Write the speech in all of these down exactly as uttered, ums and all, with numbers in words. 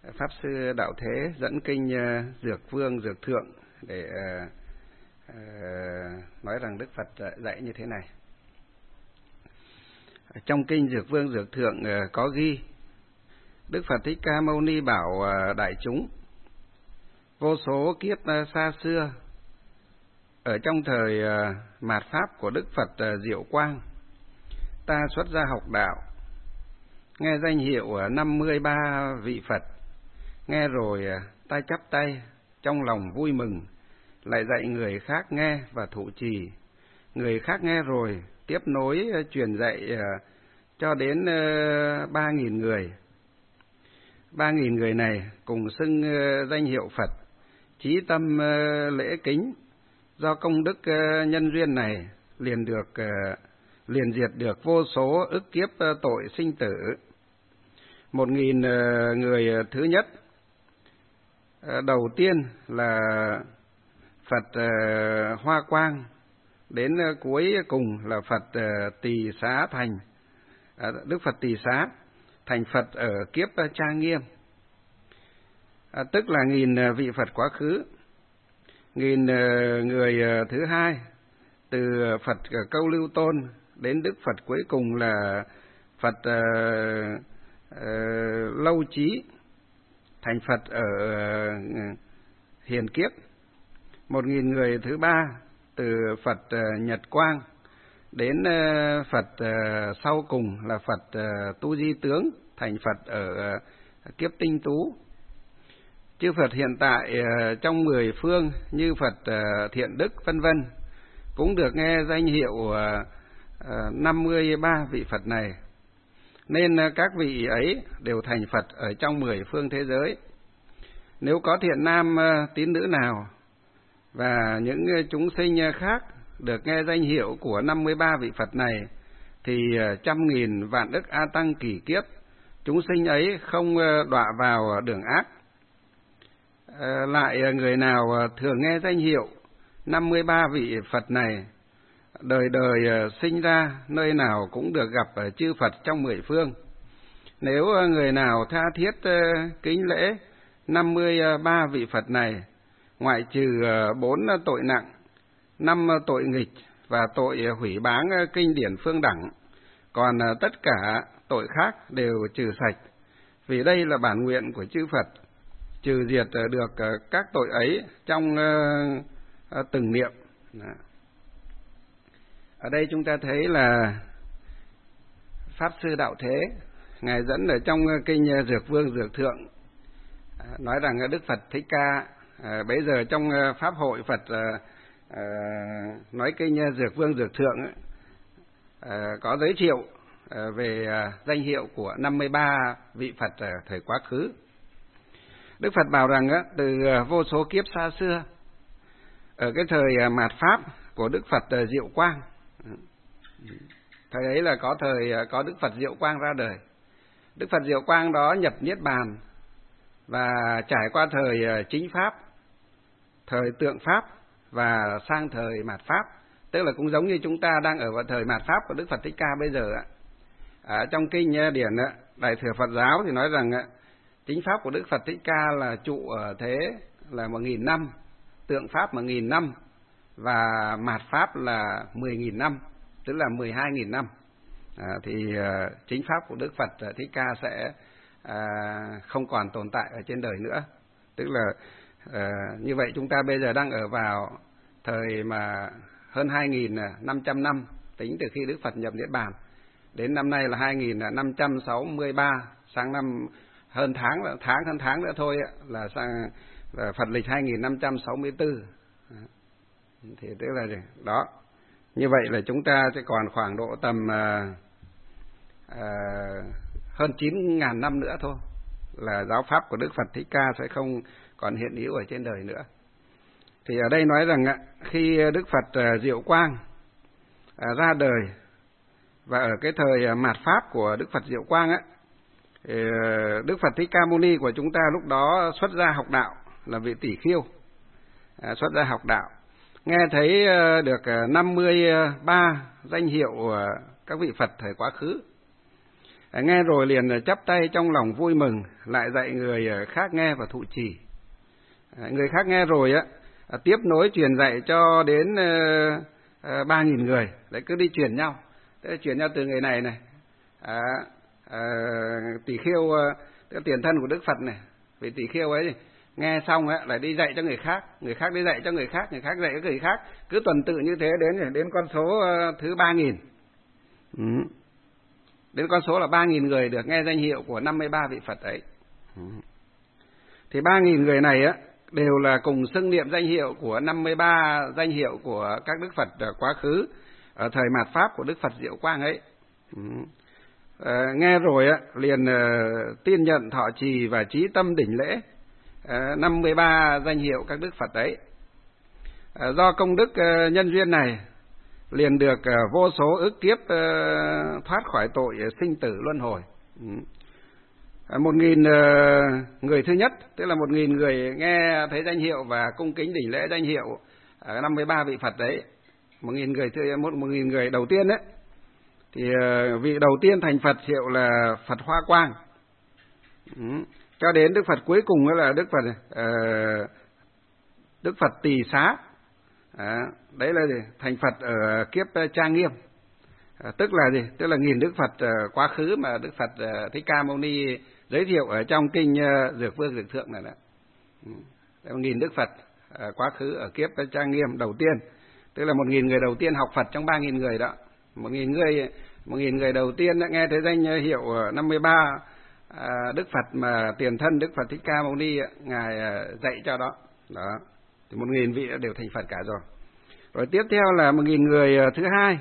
Pháp Sư Đạo Thế dẫn kinh Dược Vương Dược Thượng để uh, uh, nói rằng Đức Phật dạy như thế này. Trong kinh Dược Vương Dược Thượng uh, có ghi Đức Phật Thích Ca Mâu Ni bảo uh, đại chúng: vô số kiếp uh, xa xưa, ở trong thời uh, mạt Pháp của Đức Phật uh, Diệu Quang, ta xuất gia học đạo, nghe danh hiệu uh, năm mươi ba vị Phật. Nghe rồi ta chắp tay, trong lòng vui mừng, lại dạy người khác nghe và thụ trì. Người khác nghe rồi, tiếp nối truyền dạy cho đến ba nghìn người. Ba nghìn người này cùng xưng danh hiệu Phật, chí tâm lễ kính. Do công đức nhân duyên này, liền được liền diệt được vô số ức kiếp tội sinh tử. Một nghìn người thứ nhất, đầu tiên là Phật uh, Hoa Quang, đến uh, cuối cùng là Phật uh, Tỳ Xá Thành, uh, Đức Phật Tỳ Xá thành Phật ở kiếp uh, Trang Nghiêm, uh, tức là nghìn uh, vị Phật quá khứ. Nghìn uh, người uh, thứ hai, từ Phật uh, Câu Lưu Tôn đến Đức Phật cuối cùng là Phật uh, uh, Lâu Chí, thành Phật ở Hiền Kiếp. Một nghìn người thứ ba, từ Phật Nhật Quang đến Phật sau cùng là Phật Tu Di Tướng, thành Phật ở Kiếp Tinh Tú. Chư Phật hiện tại trong mười phương như Phật Thiện Đức vân vân cũng được nghe danh hiệu năm mươi ba vị Phật này, nên các vị ấy đều thành Phật ở trong mười phương thế giới. Nếu có thiện nam tín nữ nào và những chúng sinh khác được nghe danh hiệu của năm mươi ba vị Phật này, thì trăm nghìn vạn ức A Tăng kỷ kiếp, chúng sinh ấy không đọa vào đường ác. Lại người nào thường nghe danh hiệu năm mươi ba vị Phật này, đời đời sinh ra nơi nào cũng được gặp chư Phật trong mười phương. Nếu người nào tha thiết kính lễ năm mươi ba vị Phật này, ngoại trừ bốn tội nặng, năm tội nghịch và tội hủy báng kinh điển phương đẳng, còn tất cả tội khác đều trừ sạch, vì đây là bản nguyện của chư Phật, trừ diệt được các tội ấy trong từng niệm. Ở đây chúng ta thấy là Pháp Sư Đạo Thế, Ngài dẫn ở trong kinh Dược Vương Dược Thượng, nói rằng Đức Phật Thích Ca à, bây giờ trong Pháp hội Phật à, à, nói kinh Dược Vương Dược Thượng à, có giới thiệu à, về à, danh hiệu của năm mươi ba vị Phật ở thời quá khứ. Đức Phật bảo rằng á, từ vô số kiếp xa xưa, ở cái thời mạt Pháp của Đức Phật Diệu Quang, thời ấy là có thời có Đức Phật Diệu Quang ra đời. Đức Phật Diệu Quang đó nhập Niết Bàn và trải qua thời chính Pháp, thời tượng Pháp và sang thời mạt Pháp, tức là cũng giống như chúng ta đang ở vào thời mạt Pháp của Đức Phật Thích Ca bây giờ. Ở trong kinh điển Đại Thừa Phật Giáo thì nói rằng chính Pháp của Đức Phật Thích Ca là trụ ở thế là một nghìn năm, tượng Pháp một nghìn năm và mạt Pháp là mười nghìn năm, tức là mười hai nghìn năm. À, thì uh, chính Pháp của Đức Phật uh, Thích Ca sẽ uh, không còn tồn tại ở trên đời nữa. Tức là uh, như vậy chúng ta bây giờ đang ở vào thời mà hơn hai nghìn năm trăm năm, tính từ khi Đức Phật nhập Niết Bàn. Đến năm nay là hai nghìn năm trăm sáu mươi ba, sang năm hơn tháng, tháng hơn tháng nữa thôi là sang là Phật lịch hai nghìn năm trăm sáu mươi tư. Thì tức là đó. Như vậy là chúng ta sẽ còn khoảng độ tầm uh, uh, hơn chín ngàn năm nữa thôi là giáo pháp của Đức Phật Thích Ca sẽ không còn hiện hữu ở trên đời nữa. Thì ở đây nói rằng khi Đức Phật uh, Diệu Quang uh, ra đời và ở cái thời mạt Pháp của Đức Phật Diệu Quang á, uh, Đức Phật Thích Ca Mâu Ni của chúng ta lúc đó xuất gia học đạo, là vị tỷ khiêu, uh, xuất gia học đạo. Nghe thấy được năm mươi ba danh hiệu các vị Phật thời quá khứ. Nghe rồi liền chắp tay trong lòng vui mừng, lại dạy người khác nghe và thụ trì. Người khác nghe rồi á, tiếp nối truyền dạy cho đến ba nghìn người, đấy cứ đi truyền nhau, đấy, truyền nhau từ người này này, à, à, tỳ kheo, cái tiền thân của Đức Phật này, vị tỳ kheo ấy nghe xong á lại đi dạy cho người khác, người khác đi dạy cho người khác, người khác dạy cho người khác, cứ tuần tự như thế đến đến con số thứ ba nghìn. Ừ. Đến con số là ba nghìn người được nghe danh hiệu của năm mươi ba vị Phật ấy. Ừ. Thì ba nghìn người này á đều là cùng xưng niệm danh hiệu của năm mươi ba danh hiệu của các Đức Phật quá khứ ở thời mạt Pháp của Đức Phật Diệu Quang ấy. Ừ. À, nghe rồi á liền uh, tin nhận thọ trì và chí tâm đỉnh lễ uh, năm mươi ba danh hiệu các Đức Phật ấy. Uh, do công đức uh, nhân duyên này liền được uh, vô số ức kiếp uh, thoát khỏi tội uh, sinh tử luân hồi. Ừ. Uh, một nghìn uh, người thứ nhất, tức là một nghìn người nghe thấy danh hiệu và cung kính đỉnh lễ danh hiệu uh, năm mươi ba vị Phật đấy. Một nghìn người thứ một một nghìn người đầu tiên đấy. Thì uh, vị đầu tiên thành Phật hiệu là Phật Hoa Quang. Ừ. Cho đến Đức Phật cuối cùng là Đức Phật uh, Đức Phật Tỳ Xá. À, đấy là gì? Thành Phật ở kiếp Trang Nghiêm. À, tức là gì? Tức là nghìn Đức Phật uh, quá khứ mà Đức Phật uh, Thích Ca Mâu Ni giới thiệu ở trong kinh uh, Dược Vương Dược Thượng này đó. Ừ. Một nghìn Đức Phật uh, quá khứ ở kiếp Trang Nghiêm đầu tiên, tức là một nghìn người đầu tiên học Phật trong ba nghìn người đó. Một nghìn người, một nghìn người đầu tiên đã nghe thấy danh hiệu năm mươi ba à, Đức Phật mà tiền thân Đức Phật Thích Ca Mâu Ni ngài dạy cho đó. Đó, thì một nghìn vị đều thành Phật cả rồi. Rồi tiếp theo là một nghìn người thứ hai,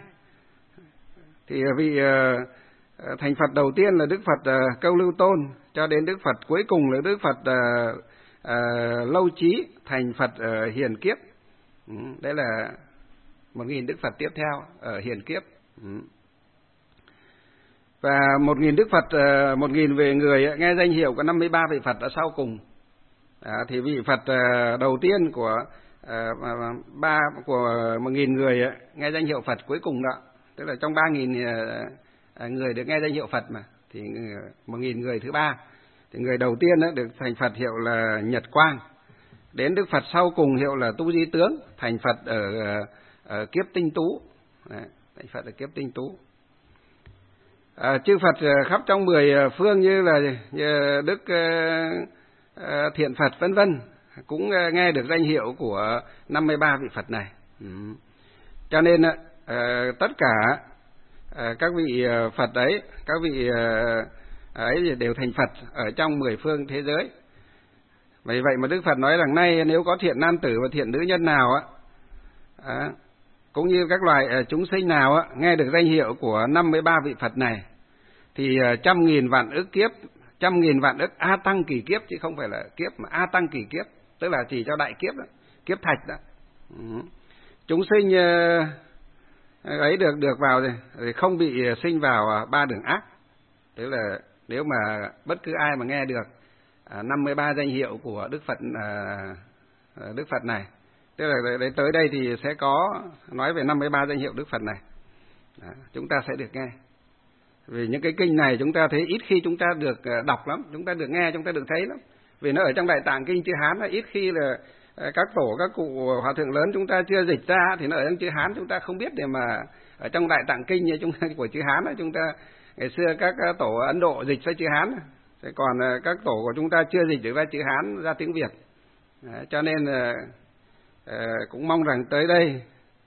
thì vị uh, thành Phật đầu tiên là Đức Phật uh, Câu Lưu Tôn, cho đến Đức Phật cuối cùng là Đức Phật uh, uh, Lâu Chí thành Phật uh, Hiền Kiếp. Ừ, đấy là một nghìn Đức Phật tiếp theo ở Hiền Kiếp. Ừ. Và một nghìn Đức Phật, uh, một nghìn về người nghe danh hiệu của năm mươi ba vị Phật ở sau cùng. À, thì vị Phật uh, đầu tiên của uh, ba của một nghìn người nghe danh hiệu Phật cuối cùng đó, tức là trong ba nghìn uh, người được nghe danh hiệu Phật mà, thì một nghìn người thứ ba, thì người đầu tiên đó được thành Phật hiệu là Nhật Quang. Đến Đức Phật sau cùng hiệu là Tu Di Tướng, thành Phật ở, ở kiếp Tinh Tú. Đấy, thành Phật ở kiếp Tinh Tú. À, chư Phật khắp trong mười phương như là như Đức uh, uh, Thiện Phật vân vân cũng uh, nghe được danh hiệu của năm mươi ba vị Phật này. Ừ. Cho nên uh, tất cả uh, các vị uh, Phật ấy, các vị uh, ấy đều thành Phật ở trong mười phương thế giới. Vì vậy mà Đức Phật nói rằng nay nếu có thiện nam tử và thiện nữ nhân nào á, à, cũng như các loài chúng sinh nào á, nghe được danh hiệu của năm mươi ba vị Phật này, thì trăm nghìn vạn ức kiếp, trăm nghìn vạn ức A Tăng kỳ kiếp, chứ không phải là kiếp mà A Tăng kỳ kiếp, tức là chỉ cho đại kiếp đó, kiếp thạch đó. Ừ. Chúng sinh ấy được được vào thì không bị sinh vào ba đường ác. Tức là nếu mà bất cứ ai mà nghe được năm mươi ba danh hiệu của Đức Phật Đức Phật này, tức là tới đây thì sẽ có nói về năm mươi ba danh hiệu Đức Phật này. Đó, chúng ta sẽ được nghe. Vì những cái kinh này chúng ta thấy ít khi chúng ta được đọc lắm, chúng ta được nghe, chúng ta được thấy lắm. Vì nó ở trong Đại Tạng Kinh chữ Hán, là ít khi là các tổ, các cụ hòa thượng lớn chúng ta chưa dịch ra, thì nó ở trong chữ Hán chúng ta không biết. Để mà ở trong Đại Tạng Kinh như chúng ta của chữ Hán, chúng ta ngày xưa các tổ Ấn Độ dịch sang chữ Hán, còn các tổ của chúng ta chưa dịch được ra chữ Hán, ra tiếng Việt. Đấy, cho nên cũng mong rằng tới đây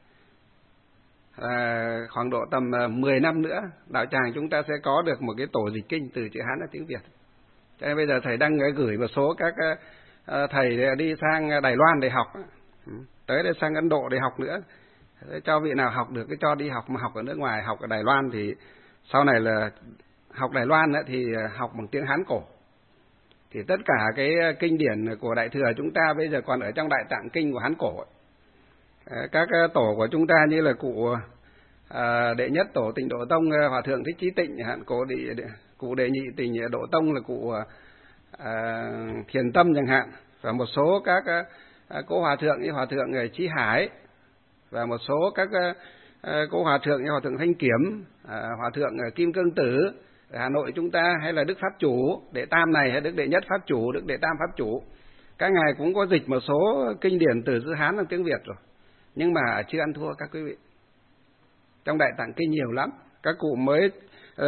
À, khoảng độ tầm mười năm nữa, đạo tràng chúng ta sẽ có được một cái tổ dịch kinh từ chữ Hán ra tiếng Việt. Cho nên bây giờ thầy đang gửi một số các uh, thầy đi sang Đài Loan để học, tới đây sang Ấn Độ để học nữa. Cho vị nào học được cái cho đi học, mà học ở nước ngoài, học ở Đài Loan thì sau này là học Đài Loan thì học bằng tiếng Hán cổ. Thì tất cả cái kinh điển của Đại Thừa chúng ta bây giờ còn ở trong Đại Tạng Kinh của Hán cổ. Các tổ của chúng ta như là cụ à, đệ nhất tổ Tịnh Độ Tông Hòa thượng Thích Chí Tịnh, hạn cụ đệ, cụ đệ nhị Tịnh Độ Tông là cụ à, Thiền Tâm chẳng hạn, và một số các à, cố hòa thượng như hòa thượng Chí Hải, và một số các à, cố hòa thượng như hòa thượng Thanh Kiểm, à, hòa thượng Kim Cương Tử, ở Hà Nội chúng ta, hay là Đức Pháp Chủ Đệ Tam này, hay Đức Đệ Nhất Pháp Chủ, Đức Đệ Tam Pháp Chủ, các ngài cũng có dịch một số kinh điển từ chữ Hán sang tiếng Việt rồi, nhưng mà chưa ăn thua các quý vị. Trong Đại Tạng Kinh nhiều lắm, các cụ mới uh,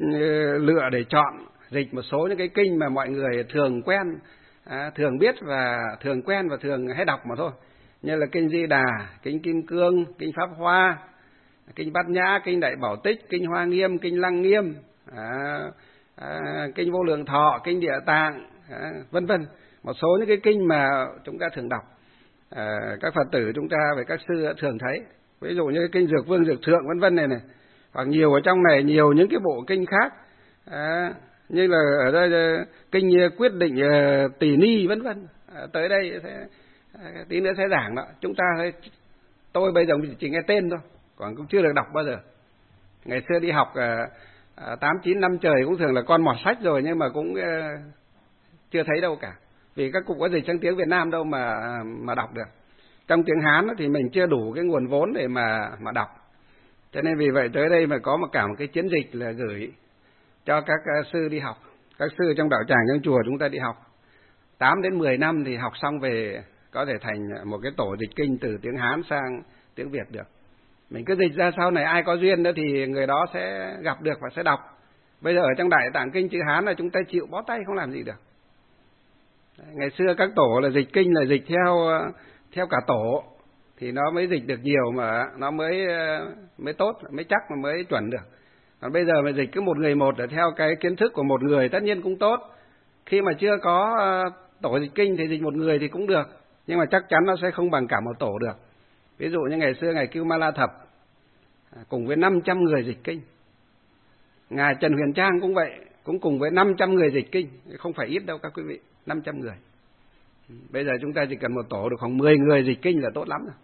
lựa để chọn dịch một số những cái kinh mà mọi người thường quen, à, thường biết và thường quen và thường hay đọc mà thôi, như là kinh Di Đà, kinh Kim Cương, kinh Pháp Hoa, kinh Bát Nhã, kinh Đại Bảo Tích, kinh Hoa Nghiêm, kinh Lăng Nghiêm, à, à, kinh Vô Lượng Thọ, kinh Địa Tạng, à, vân vân. Một số những cái kinh mà chúng ta thường đọc, à, các Phật tử chúng ta và các sư thường thấy, ví dụ như kinh Dược Vương, Dược Thượng vân vân này này, hoặc nhiều ở trong này nhiều những cái bộ kinh khác, à, như là ở đây kinh Quyết Định uh, Tỳ Ni vân vân. À, tới đây sẽ, à, tí nữa sẽ giảng đó. Chúng ta tôi bây giờ chỉ nghe tên thôi, còn cũng chưa được đọc bao giờ. Ngày xưa đi học tám chín năm trời cũng thường là con mọt sách rồi, nhưng mà cũng uh, chưa thấy đâu cả, vì các cụ có dịch sang tiếng Việt Nam đâu mà mà đọc được. Trong tiếng Hán thì mình chưa đủ cái nguồn vốn để mà mà đọc, cho nên vì vậy tới đây mà có một cả một cái chiến dịch là gửi cho các sư đi học, các sư trong đạo tràng trong chùa chúng ta đi học tám đến mười năm thì học xong về có thể thành một cái tổ dịch kinh từ tiếng Hán sang tiếng Việt được. Mình cứ dịch ra, sau này ai có duyên đó thì người đó sẽ gặp được và sẽ đọc. Bây giờ ở trong Đại Tạng Kinh chữ Hán là chúng ta chịu bó tay không làm gì được. Ngày xưa các tổ là dịch kinh là dịch theo theo cả tổ thì nó mới dịch được nhiều, mà nó mới mới tốt, mới chắc mà mới chuẩn được. Còn bây giờ mà dịch cứ một người một để theo cái kiến thức của một người tất nhiên cũng tốt. Khi mà chưa có tổ dịch kinh thì dịch một người thì cũng được, nhưng mà chắc chắn nó sẽ không bằng cả một tổ được. Ví dụ như ngày xưa ngài Cưu Ma La Thập cùng với năm trăm người dịch kinh, ngài Trần Huyền Trang cũng vậy, cũng cùng với năm trăm người dịch kinh, không phải ít đâu các quý vị, năm trăm người. Bây giờ chúng ta chỉ cần một tổ được khoảng mười người dịch kinh là tốt lắm rồi.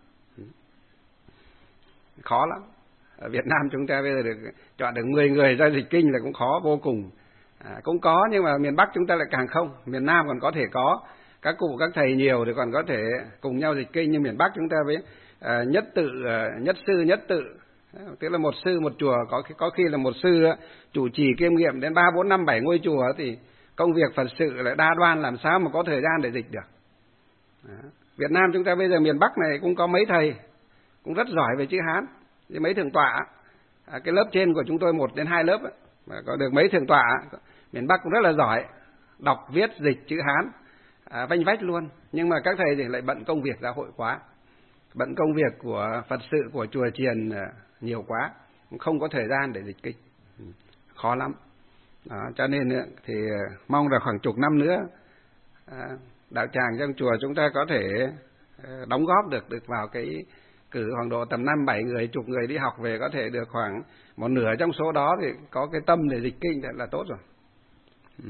Khó lắm. Ở Việt Nam chúng ta bây giờ được chọn được mười người ra dịch kinh là cũng khó vô cùng. À, cũng có, nhưng mà miền Bắc chúng ta lại càng không. Miền Nam còn có thể có, các cụ các thầy nhiều thì còn có thể cùng nhau dịch kinh, nhưng miền Bắc chúng ta với à, nhất tự, à, nhất sư nhất tự, tức là một sư một chùa, có có khi là một sư chủ trì kiêm nghiệm đến ba bốn năm bảy ngôi chùa thì công việc Phật sự lại đa đoan, làm sao mà có thời gian để dịch được. À, Việt Nam chúng ta bây giờ miền Bắc này cũng có mấy thầy cũng rất giỏi về chữ Hán, với mấy thượng tọa. À, cái lớp trên của chúng tôi một đến hai lớp ấy, mà có được mấy thượng tọa miền Bắc cũng rất là giỏi, đọc viết dịch chữ Hán à, vanh vách luôn. Nhưng mà các thầy thì lại bận công việc giáo hội quá, bận công việc của Phật sự của chùa chiền nhiều quá, cũng không có thời gian để dịch kinh, khó lắm. Đó, cho nên thì mong là khoảng chục năm nữa à, đạo tràng trong chùa chúng ta có thể đóng góp được được vào cái cử khoảng độ tầm năm bảy người, chục người đi học về, có thể được khoảng một nửa trong số đó thì có cái tâm để dịch kinh là tốt rồi. Ừ.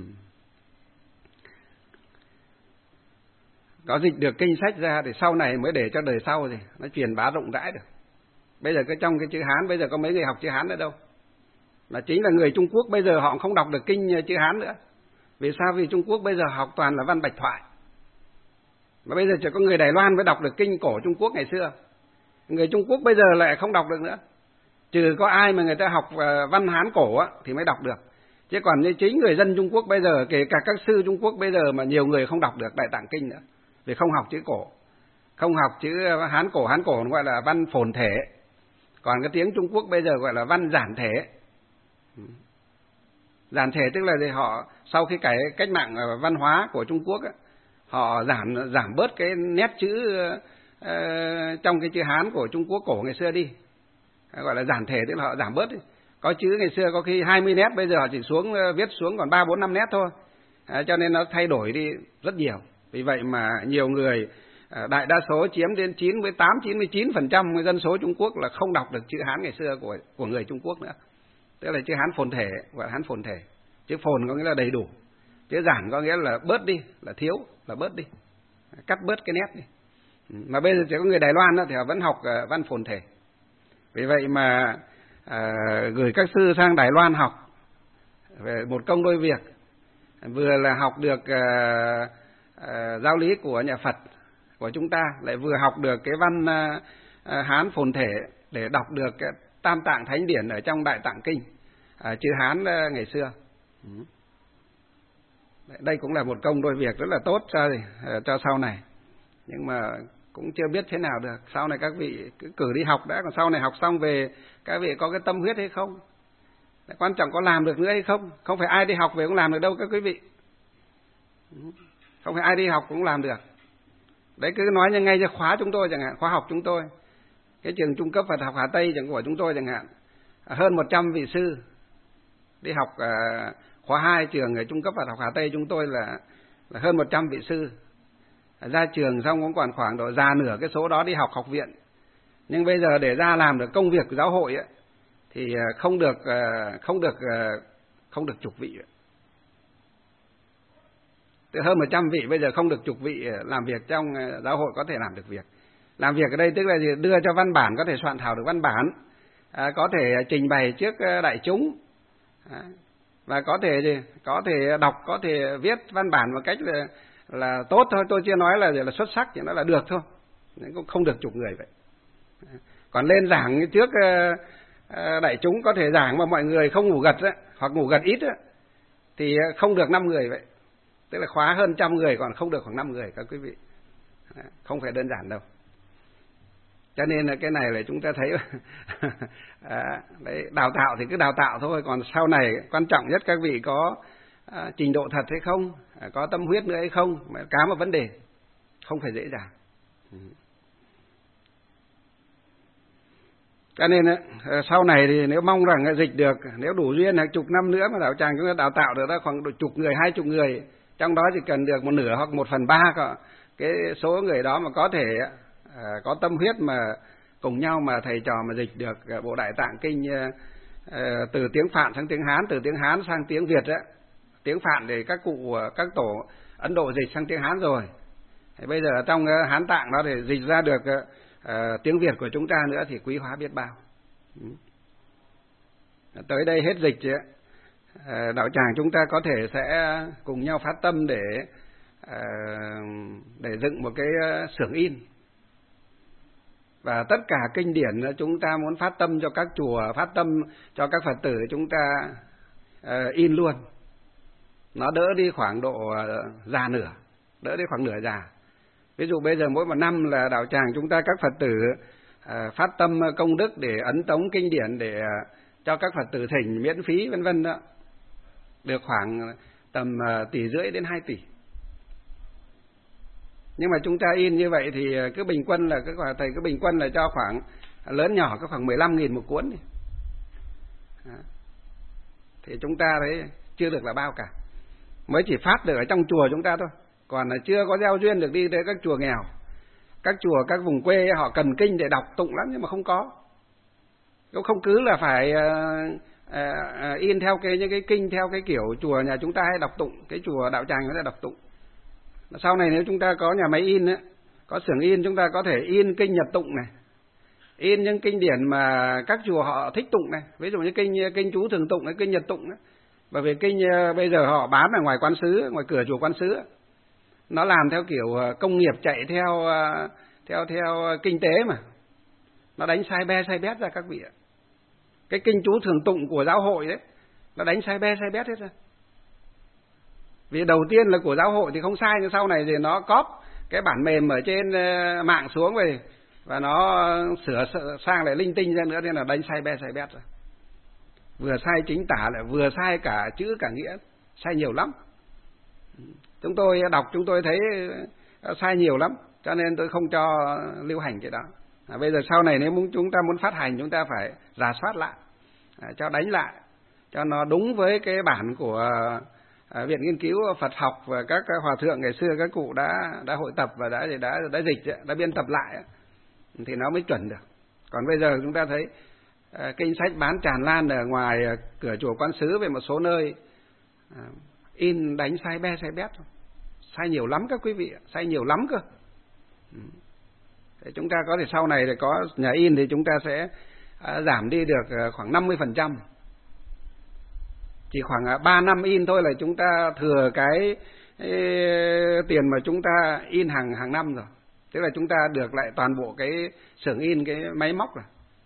Có dịch được kinh sách ra thì sau này mới để cho đời sau thì nó truyền bá rộng rãi được. Bây giờ cái trong cái chữ Hán bây giờ có mấy người học chữ Hán nữa đâu, mà chính là người Trung Quốc bây giờ họ không đọc được kinh chữ Hán nữa. Vì sao? Vì Trung Quốc bây giờ học toàn là văn bạch thoại, mà bây giờ chỉ có người Đài Loan mới đọc được kinh cổ Trung Quốc ngày xưa. Người Trung Quốc bây giờ lại không đọc được nữa, trừ có ai mà người ta học văn Hán cổ á, thì mới đọc được. Chứ còn như chính người dân Trung Quốc bây giờ, kể cả các sư Trung Quốc bây giờ mà nhiều người không đọc được Đại Tạng Kinh nữa, vì không học chữ cổ, không học chữ Hán cổ. Hán cổ gọi là văn phồn thể, còn cái tiếng Trung Quốc bây giờ gọi là văn giản thể. Giản thể tức là gì? Họ sau khi cái cách mạng văn hóa của Trung Quốc á, họ giảm giảm bớt cái nét chữ uh, trong cái chữ Hán của Trung Quốc cổ ngày xưa đi, gọi là giản thể, tức là họ giảm bớt đi. Có chữ ngày xưa có khi hai mươi nét, bây giờ họ chỉ xuống viết xuống còn ba bốn năm nét thôi, à, cho nên nó thay đổi đi rất nhiều. Vì vậy mà nhiều người, đại đa số chiếm đến chín mươi tám chín mươi chín phần trăm dân số Trung Quốc là không đọc được chữ Hán ngày xưa của của người Trung Quốc nữa. Tức là chữ Hán phồn thể, gọi là Hán phồn thể. Chữ phồn có nghĩa là đầy đủ, chữ giản có nghĩa là bớt đi, là thiếu, là bớt đi, cắt bớt cái nét đi. Mà bây giờ chỉ có người Đài Loan đó thì họ vẫn học văn phồn thể. Vì vậy mà à, gửi các sư sang Đài Loan học về một công đôi việc, vừa là học được à, à, giáo lý của nhà Phật của chúng ta, lại vừa học được cái văn à, Hán phồn thể để đọc được cái Tam Tạng Thánh Điển ở trong Đại Tạng Kinh. à, chữ Hán ngày xưa. Đây cũng là một công đôi việc rất là tốt cho cho sau này, nhưng mà cũng chưa biết thế nào được. Sau này các vị cứ cử đi học đã, còn sau này học xong về các vị có cái tâm huyết hay không, quan trọng có làm được nữa hay không. Không phải ai đi học về cũng làm được đâu các quý vị, không phải ai đi học cũng làm được. Đấy, cứ nói như ngay cho khóa chúng tôi chẳng hạn, khóa học chúng tôi, cái trường trung cấp Phật học Hà Tây chẳng của chúng tôi chẳng hạn, hơn một trăm vị sư đi học uh, khóa hai trường ở trung cấp Phật học Hà Tây chúng tôi là, là hơn một trăm vị sư. Ra trường xong cũng còn khoảng độ già nửa cái số đó đi học học viện. Nhưng bây giờ để ra làm được công việc của giáo hội ấy, thì không được không được không được chục vị. Từ hơn một trăm vị bây giờ không được chục vị làm việc trong giáo hội có thể làm được việc. Làm việc ở đây tức là gì? Đưa cho văn bản, có thể soạn thảo được văn bản, à, có thể trình bày trước đại chúng, à, và có thể gì? Có thể đọc, có thể viết văn bản một cách là là tốt thôi. Tôi chưa nói là là xuất sắc, chỉ nói là được thôi. Cũng không được chục người vậy. Còn lên giảng trước đại chúng có thể giảng mà mọi người không ngủ gật ấy, hoặc ngủ gật ít ấy, thì không được năm người vậy. Tức là khóa hơn trăm người còn không được khoảng năm người các quý vị. Không phải đơn giản đâu. Cho nên là cái này là chúng ta thấy à, đấy, đào tạo thì cứ đào tạo thôi, còn sau này quan trọng nhất các vị có à, trình độ thật hay không, à, có tâm huyết nữa hay không, mà cả một vấn đề không phải dễ dàng. Cho nên sau này thì nếu mong rằng dịch được, nếu đủ duyên hàng chục năm nữa mà đạo tràng chúng ta đào tạo được ra khoảng chục người, hai chục người, trong đó chỉ cần được một nửa hoặc một phần ba cả cái số người đó mà có thể à, có tâm huyết mà cùng nhau mà thầy trò mà dịch được bộ Đại Tạng Kinh à, từ tiếng Phạn sang tiếng Hán, từ tiếng Hán sang tiếng Việt á. Tiếng Phạn thì các cụ các tổ Ấn Độ dịch sang tiếng Hán rồi. Thì bây giờ trong Hán Tạng đó thì dịch ra được À, tiếng Việt của chúng ta nữa thì quý hóa biết bao. Tới đây hết dịch à, đạo tràng chúng ta có thể sẽ cùng nhau phát tâm để à, để dựng một cái xưởng in, và tất cả kinh điển chúng ta muốn phát tâm cho các chùa, phát tâm cho các Phật tử chúng ta à, in luôn. Nó đỡ đi khoảng độ già nửa, đỡ đi khoảng nửa già. Ví dụ bây giờ mỗi một năm là đạo tràng chúng ta các Phật tử à, phát tâm công đức để ấn tống kinh điển để à, cho các Phật tử thỉnh miễn phí vân vân đó, được khoảng tầm à, tỷ rưỡi đến hai tỷ. Nhưng mà chúng ta in như vậy thì cứ bình quân là cái thầy cứ bình quân là cho khoảng lớn nhỏ có khoảng mười lăm nghìn một cuốn. À, thì chúng ta thấy chưa được là bao cả, mới chỉ phát được ở trong chùa chúng ta thôi. Còn là chưa có gieo duyên được đi tới các chùa nghèo, các chùa các vùng quê họ cần kinh để đọc tụng lắm nhưng mà không có. Cũng không cứ là phải uh, uh, in theo cái những cái kinh theo cái kiểu chùa nhà chúng ta hay đọc tụng, cái chùa đạo tràng người ta đọc tụng. Sau này nếu chúng ta có nhà máy in ấy, có xưởng in, chúng ta có thể in kinh Nhật tụng này, in những kinh điển mà các chùa họ thích tụng này, ví dụ như kinh kinh chú thường tụng, cái kinh Nhật tụng ấy. Bởi vì kinh uh, bây giờ họ bán ở ngoài quán sứ, ngoài cửa chùa quán sứ ấy. Nó làm theo kiểu công nghiệp chạy theo theo theo kinh tế mà nó đánh sai be sai bét ra các vị ạ. Cái kinh chú thường tụng của giáo hội đấy nó đánh sai be sai bét hết ra. Vì đầu tiên là của giáo hội thì không sai, nhưng sau này thì nó cóp cái bản mềm ở trên mạng xuống về và nó sửa sang lại linh tinh ra nữa, nên là đánh sai be sai bét ra. Vừa sai chính tả lại vừa sai cả chữ cả nghĩa, sai nhiều lắm. Chúng tôi đọc chúng tôi thấy sai nhiều lắm, cho nên tôi không cho lưu hành cái đó. À, bây giờ sau này nếu muốn chúng ta muốn phát hành chúng ta phải rà soát lại, à, cho đánh lại, cho nó đúng với cái bản của à, Viện Nghiên cứu Phật học và các hòa thượng ngày xưa các cụ đã đã hội tập và đã đã đã dịch, đã biên tập lại thì nó mới chuẩn được. Còn bây giờ chúng ta thấy à, kinh sách bán tràn lan ở ngoài cửa chùa quán sứ về một số nơi, à, in đánh sai be sai bét, sai nhiều lắm các quý vị, sai nhiều lắm cơ. Để chúng ta có thể sau này để có nhà in thì chúng ta sẽ à, giảm đi được khoảng năm mươi phần trăm. Chỉ khoảng ba năm in thôi là chúng ta thừa cái ê, tiền mà chúng ta in hàng hàng năm rồi. Tức là chúng ta được lại toàn bộ cái xưởng in, cái máy móc rồi.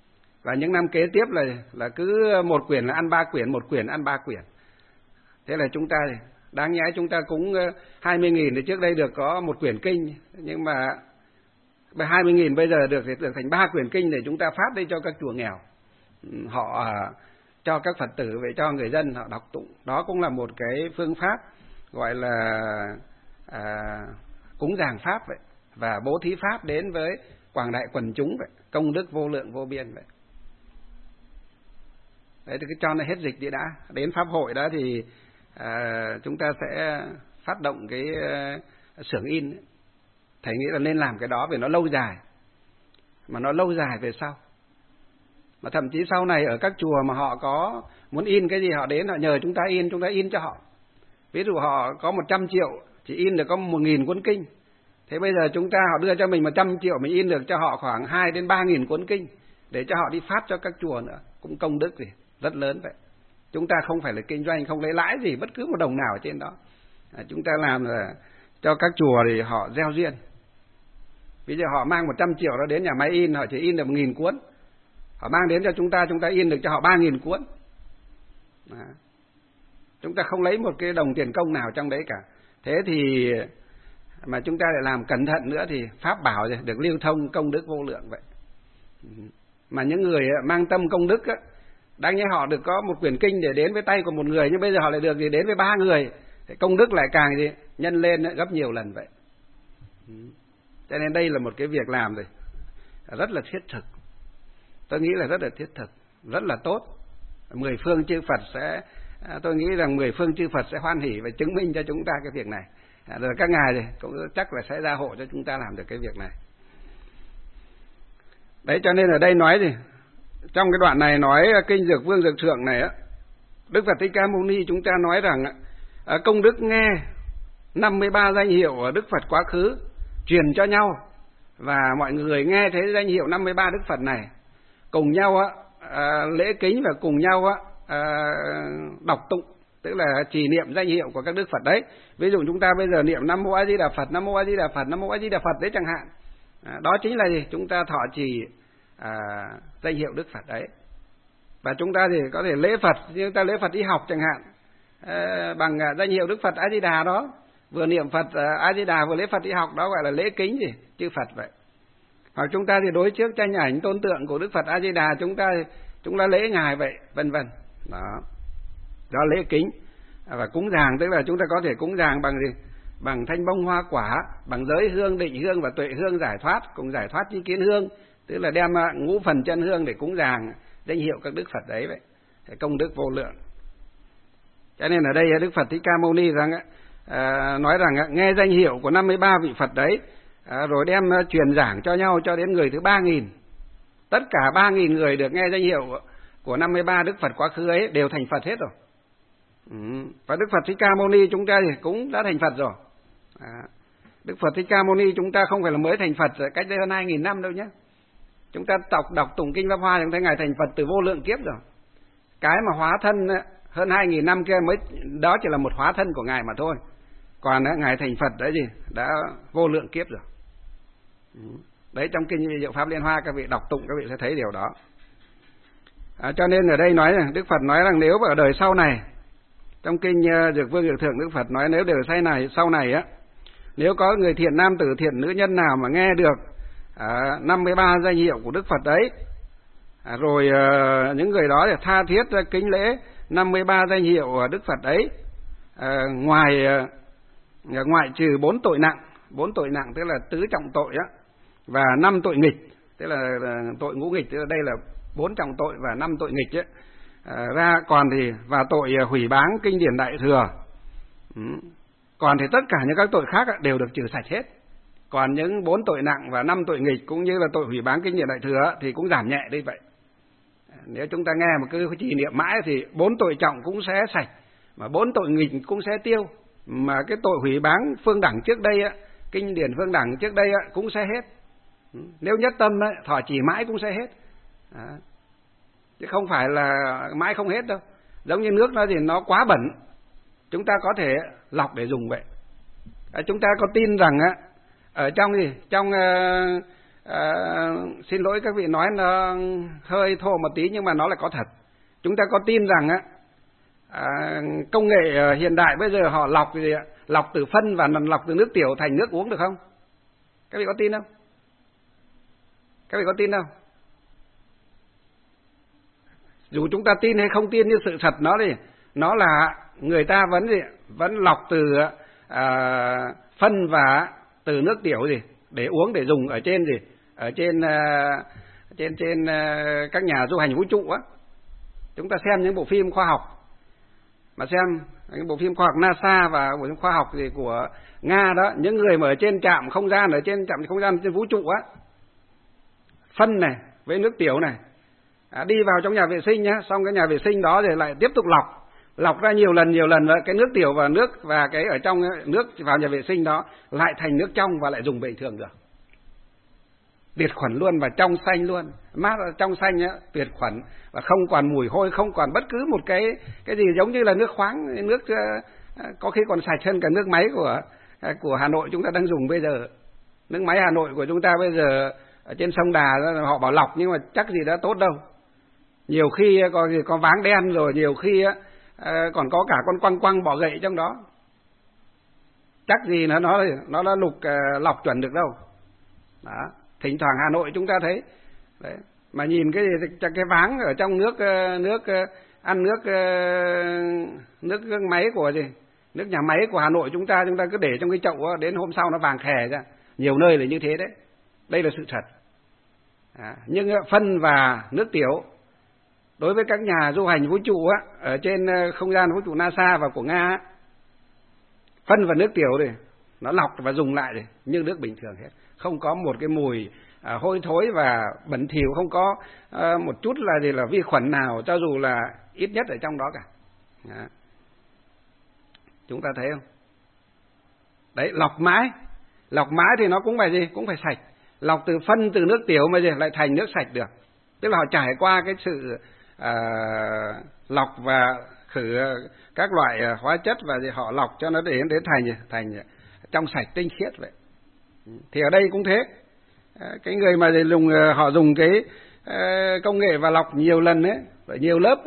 Và những năm kế tiếp là là cứ một quyển là ăn ba quyển, một quyển ăn ba quyển. Thế là chúng ta đáng nhẽ chúng ta cúng hai mươi nghìn thì trước đây được có một quyển kinh, nhưng mà hai mươi nghìn bây giờ được thì được thành ba quyển kinh để chúng ta phát đi cho các chùa nghèo. Họ cho các Phật tử về, cho người dân họ đọc tụng. Đó cũng là một cái phương pháp gọi là à, cúng dường pháp vậy, và bố thí pháp đến với quảng đại quần chúng vậy, công đức vô lượng vô biên vậy. Đấy thì cứ cho nó hết dịch đi đã, đến pháp hội đó thì à, chúng ta sẽ phát động cái uh, xưởng in. Thầy nghĩ là nên làm cái đó vì nó lâu dài, mà nó lâu dài về sau. Mà thậm chí sau này ở các chùa mà họ có muốn in cái gì họ đến họ nhờ chúng ta in, chúng ta in cho họ. Ví dụ họ có một trăm triệu chỉ in được có một nghìn cuốn kinh. Thế bây giờ chúng ta họ đưa cho mình một trăm triệu, mình in được cho họ khoảng hai đến ba nghìn cuốn kinh để cho họ đi phát cho các chùa nữa, cũng công đức gì rất lớn vậy. Chúng ta không phải là kinh doanh, không lấy lãi gì bất cứ một đồng nào ở trên đó. À, chúng ta làm là cho các chùa thì họ gieo duyên. Ví dụ họ mang một trăm triệu đó đến nhà máy in, họ chỉ in được một nghìn cuốn. Họ mang đến cho chúng ta, chúng ta in được cho họ ba nghìn cuốn. À, chúng ta không lấy một cái đồng tiền công nào trong đấy cả. Thế thì mà chúng ta lại làm cẩn thận nữa thì pháp bảo được lưu thông công đức vô lượng vậy. Mà những người mang tâm công đức á, đáng nhẽ họ được có một quyển kinh để đến với tay của một người, nhưng bây giờ họ lại được gì đến với ba người, thì công đức lại càng gì nhân lên gấp nhiều lần vậy. Cho nên đây là một cái việc làm rồi rất là thiết thực. Tôi nghĩ là rất là thiết thực, rất là tốt. Mười phương chư Phật sẽ, tôi nghĩ rằng mười phương chư Phật sẽ hoan hỉ và chứng minh cho chúng ta cái việc này. Rồi các ngài thì cũng chắc là sẽ gia hộ cho chúng ta làm được cái việc này. Đấy, cho nên ở đây nói gì, trong cái đoạn này nói kinh Dược Vương Dược Thượng này á, Đức Phật Thích Ca Mâu Ni chúng ta nói rằng công đức nghe năm mươi ba danh hiệu ở Đức Phật quá khứ truyền cho nhau, và mọi người nghe thấy danh hiệu năm mươi ba Đức Phật này cùng nhau á, à, lễ kính và cùng nhau á, à, đọc tụng, tức là trì niệm danh hiệu của các Đức Phật đấy. Ví dụ chúng ta bây giờ niệm Nam Mô A Di Đà Phật, Nam Mô A Di Đà Phật, Nam Mô A Di Đà Phật đấy chẳng hạn. À, đó chính là gì? Chúng ta thọ trì à, danh hiệu Đức Phật đấy. Và chúng ta thì có thể lễ Phật, chúng ta lễ Phật y học chẳng hạn, à, bằng danh hiệu Đức Phật A Di Đà đó, vừa niệm Phật A Di Đà vừa lễ Phật y học, đó gọi là lễ kính gì chư Phật vậy. Hoặc chúng ta thì đối trước tranh ảnh tôn tượng của Đức Phật A Di Đà, chúng ta chúng ta lễ ngài vậy, vân vân. Đó, đó lễ kính. Và cúng dường tức là chúng ta có thể cúng dường bằng gì? Bằng thanh bông hoa quả, bằng giới hương, định hương và tuệ hương giải thoát, cùng giải thoát chi kiến hương, tức là đem ngũ phần chân hương để cúng dường danh hiệu các Đức Phật đấy vậy, công đức vô lượng. Cho nên ở đây Đức Phật Thích Ca Mâu Ni rằng à, nói rằng nghe danh hiệu của năm mươi ba vị Phật đấy, à, rồi đem truyền giảng cho nhau cho đến người thứ ba nghìn. Tất cả ba nghìn người được nghe danh hiệu của năm mươi ba Đức Phật quá khứ ấy đều thành Phật hết rồi. Ừ. Và Đức Phật Thích Ca Mâu Ni chúng ta thì cũng đã thành Phật rồi. À, Đức Phật Thích Ca Mâu Ni chúng ta không phải là mới thành Phật cách đây hơn hai nghìn năm đâu nhé. Chúng ta đọc đọc tụng kinh Pháp Hoa chúng thấy ngài thành Phật từ vô lượng kiếp rồi. Cái mà hóa thân hơn hai nghìn năm kia mới, đó chỉ là một hóa thân của ngài mà thôi. Còn ngài thành Phật đấy gì đã vô lượng kiếp rồi. Đấy, trong kinh Diệu Pháp Liên Hoa các vị đọc tụng các vị sẽ thấy điều đó. À, cho nên ở đây nói rằng Đức Phật nói rằng nếu ở đời sau này, trong kinh uh, Dược Vương Dược Thượng Đức Phật nói nếu đời sau này sau này á, nếu có người thiện nam tử thiện nữ nhân nào mà nghe được à, năm mươi ba danh hiệu của Đức Phật đấy, à, rồi à, những người đó thì tha thiết kính lễ năm mươi ba danh hiệu của Đức Phật đấy, à, ngoài à, ngoại trừ bốn tội nặng, bốn tội nặng tức là tứ trọng tội á, và năm tội nghịch, tức là tội ngũ nghịch, tức là đây là bốn trọng tội và năm tội nghịch ấy. À, ra còn thì và tội hủy báng kinh điển Đại Thừa. Ừ. Còn thì tất cả những các tội khác đều được trừ sạch hết. Còn những bốn tội nặng và năm tội nghịch cũng như là tội hủy báng kinh điển Đại Thừa thì cũng giảm nhẹ đi vậy. Nếu chúng ta nghe mà cứ trì niệm mãi thì bốn tội trọng cũng sẽ sạch, mà bốn tội nghịch cũng sẽ tiêu, mà cái tội hủy báng phương đẳng trước đây á, kinh điển phương đẳng trước đây á, cũng sẽ hết. Nếu nhất tâm á, thọ trì mãi cũng sẽ hết. Đó. Chứ không phải là mãi không hết đâu. Giống như nước nó thì nó quá bẩn, chúng ta có thể lọc để dùng vậy. À, chúng ta có tin rằng á, ở trong gì trong uh, à, xin lỗi các vị nói nó hơi thô một tí nhưng mà nó lại có thật. Chúng ta có tin rằng á, à, công nghệ hiện đại bây giờ họ lọc gì ạ? Lọc từ phân và lọc từ nước tiểu thành nước uống được không? Các vị có tin không? Các vị có tin không? Dù chúng ta tin hay không tin, như sự thật nó đi, nó là người ta vẫn gì, vẫn lọc từ à, phân và từ nước tiểu gì để uống, để dùng ở trên gì, ở trên à, trên trên à, các nhà du hành vũ trụ á. Chúng ta xem những bộ phim khoa học mà xem những bộ phim khoa học NASA và bộ phim khoa học gì của Nga đó, những người mà ở trên trạm không gian, ở trên trạm không gian trên vũ trụ á, phân này với nước tiểu này à, đi vào trong nhà vệ sinh nhá, xong cái nhà vệ sinh đó rồi lại tiếp tục lọc lọc ra nhiều lần nhiều lần, cái nước tiểu và nước và cái ở trong nước vào nhà vệ sinh đó lại thành nước trong và lại dùng bình thường được, tuyệt khuẩn luôn và trong xanh luôn, mát trong xanh á, tuyệt khuẩn và không còn mùi hôi, không còn bất cứ một cái cái gì giống như là nước khoáng, nước có khi còn sạch hơn cả nước máy của của Hà Nội chúng ta đang dùng bây giờ. Nước máy Hà Nội của chúng ta bây giờ ở trên sông Đà họ bảo lọc nhưng mà chắc gì đã tốt đâu, nhiều khi có gì có váng đen, rồi nhiều khi còn có cả con quăng quăng bọ gậy trong đó, chắc gì nó nó nó đã lục lọc chuẩn được đâu. Đó, thỉnh thoảng Hà Nội chúng ta thấy đấy, mà nhìn cái cái váng ở trong nước nước ăn nước nước, nước máy của gì nước nhà máy của Hà Nội chúng ta chúng ta cứ để trong cái chậu, đến hôm sau nó vàng khè ra, nhiều nơi là như thế đấy. Đây là sự thật. À, nhưng phân và nước tiểu đối với các nhà du hành vũ trụ á, ở trên không gian vũ trụ NASA và của Nga á, phân và nước tiểu thì nó lọc và dùng lại rồi như nước bình thường hết, không có một cái mùi à, hôi thối và bẩn thỉu, không có à, một chút là gì là vi khuẩn nào, cho dù là ít nhất ở trong đó cả. Đó. Chúng ta thấy không? Đấy, lọc mãi, lọc mãi thì nó cũng phải gì, cũng phải sạch. Lọc từ phân từ nước tiểu mà gì lại thành nước sạch được, tức là họ trải qua cái sự à, lọc và khử các loại hóa chất và gì họ lọc cho nó đến đến thành thành trong sạch tinh khiết vậy. Thì ở đây cũng thế, cái người mà dùng họ dùng cái công nghệ và lọc nhiều lần ấy, nhiều lớp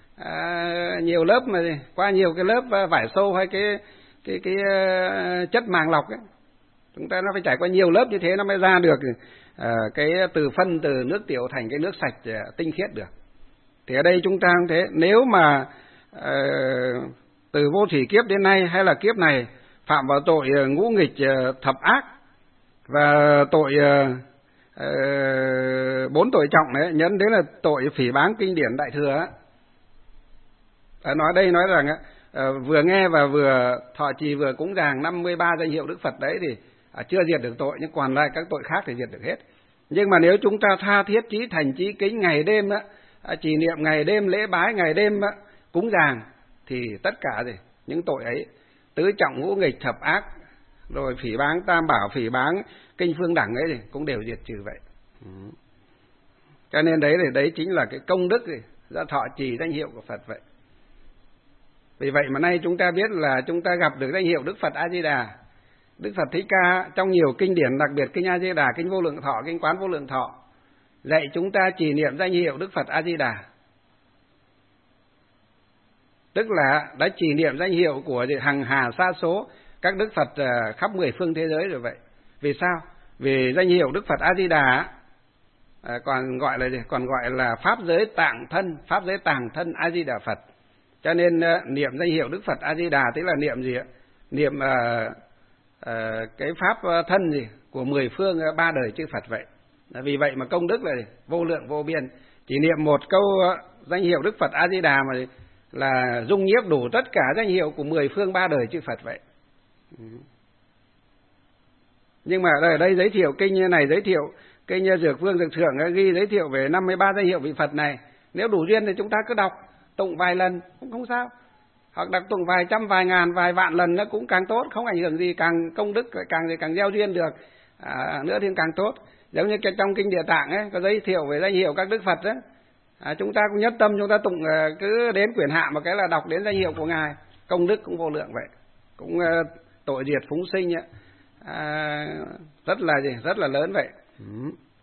à, nhiều lớp mà gì, qua nhiều cái lớp vải xô hay cái cái cái chất màng lọc ấy, chúng ta nó phải trải qua nhiều lớp như thế nó mới ra được à, cái từ phân từ nước tiểu thành cái nước sạch tinh khiết được. Thì ở đây chúng ta cũng thế, nếu mà à, từ vô thủy kiếp đến nay hay là kiếp này phạm vào tội ngũ nghịch thập ác và tội uh, bốn tội trọng đấy, nhấn đến là tội phỉ báng kinh điển đại thừa á. À, nói đây nói rằng uh, vừa nghe và vừa thọ trì vừa cúng dường năm mươi ba danh hiệu Đức Phật đấy thì uh, chưa diệt được tội, nhưng còn lại các tội khác thì diệt được hết. Nhưng mà nếu chúng ta tha thiết chí thành chí kính ngày đêm á, uh, trì niệm ngày đêm, lễ bái ngày đêm á, cúng dường thì tất cả gì những tội ấy, tứ trọng ngũ nghịch thập ác, rồi phỉ báng tam bảo, phỉ báng kinh phương đẳng ấy thì cũng đều diệt trừ vậy. Ừ. Cho nên đấy thì đấy chính là cái công đức gì ra thọ trì danh hiệu của Phật vậy. Vì vậy mà nay chúng ta biết là chúng ta gặp được danh hiệu Đức Phật A Di Đà. Đức Phật Thích Ca trong nhiều kinh điển, đặc biệt kinh A Di Đà, kinh Vô Lượng Thọ, kinh Quán Vô Lượng Thọ dạy chúng ta trì niệm danh hiệu Đức Phật A Di Đà. Tức là đã trì niệm danh hiệu của hằng hà sa số các Đức Phật khắp mười phương thế giới rồi vậy. Vì sao? Vì danh hiệu Đức Phật A Di Đà à, còn gọi là gì? Còn gọi là pháp giới tạng thân, pháp giới tàng thân A Di Đà Phật. Cho nên uh, niệm danh hiệu Đức Phật A Di Đà tức là niệm gì ạ? Niệm uh, uh, cái pháp thân gì của mười phương uh, ba đời chư Phật vậy. Vì vậy mà công đức là gì? Vô lượng vô biên. Chỉ niệm một câu uh, danh hiệu Đức Phật A Di Đà mà là dung nhiếp đủ tất cả danh hiệu của mười phương ba đời chư Phật vậy. Ừ. Nhưng mà ở đây giới thiệu kinh như này, giới thiệu kinh Dược Vương Dược Thượng ghi giới thiệu về năm mươi ba danh hiệu vị Phật này. Nếu đủ duyên thì chúng ta cứ đọc tụng vài lần cũng không sao, hoặc đọc tụng vài trăm, vài ngàn, vài vạn lần nó cũng càng tốt, không ảnh hưởng gì, càng công đức càng càng gieo duyên được à, nữa thì càng tốt. Giống như trong kinh Địa Tạng ấy có giới thiệu về danh hiệu các Đức Phật ấy. À, chúng ta cũng nhất tâm chúng ta tụng cứ đến quyển hạ một cái là đọc đến danh hiệu của Ngài, công đức cũng vô lượng vậy, cũng uh, tội diệt phúng sinh ấy. À, rất là gì rất là lớn vậy. Ừ.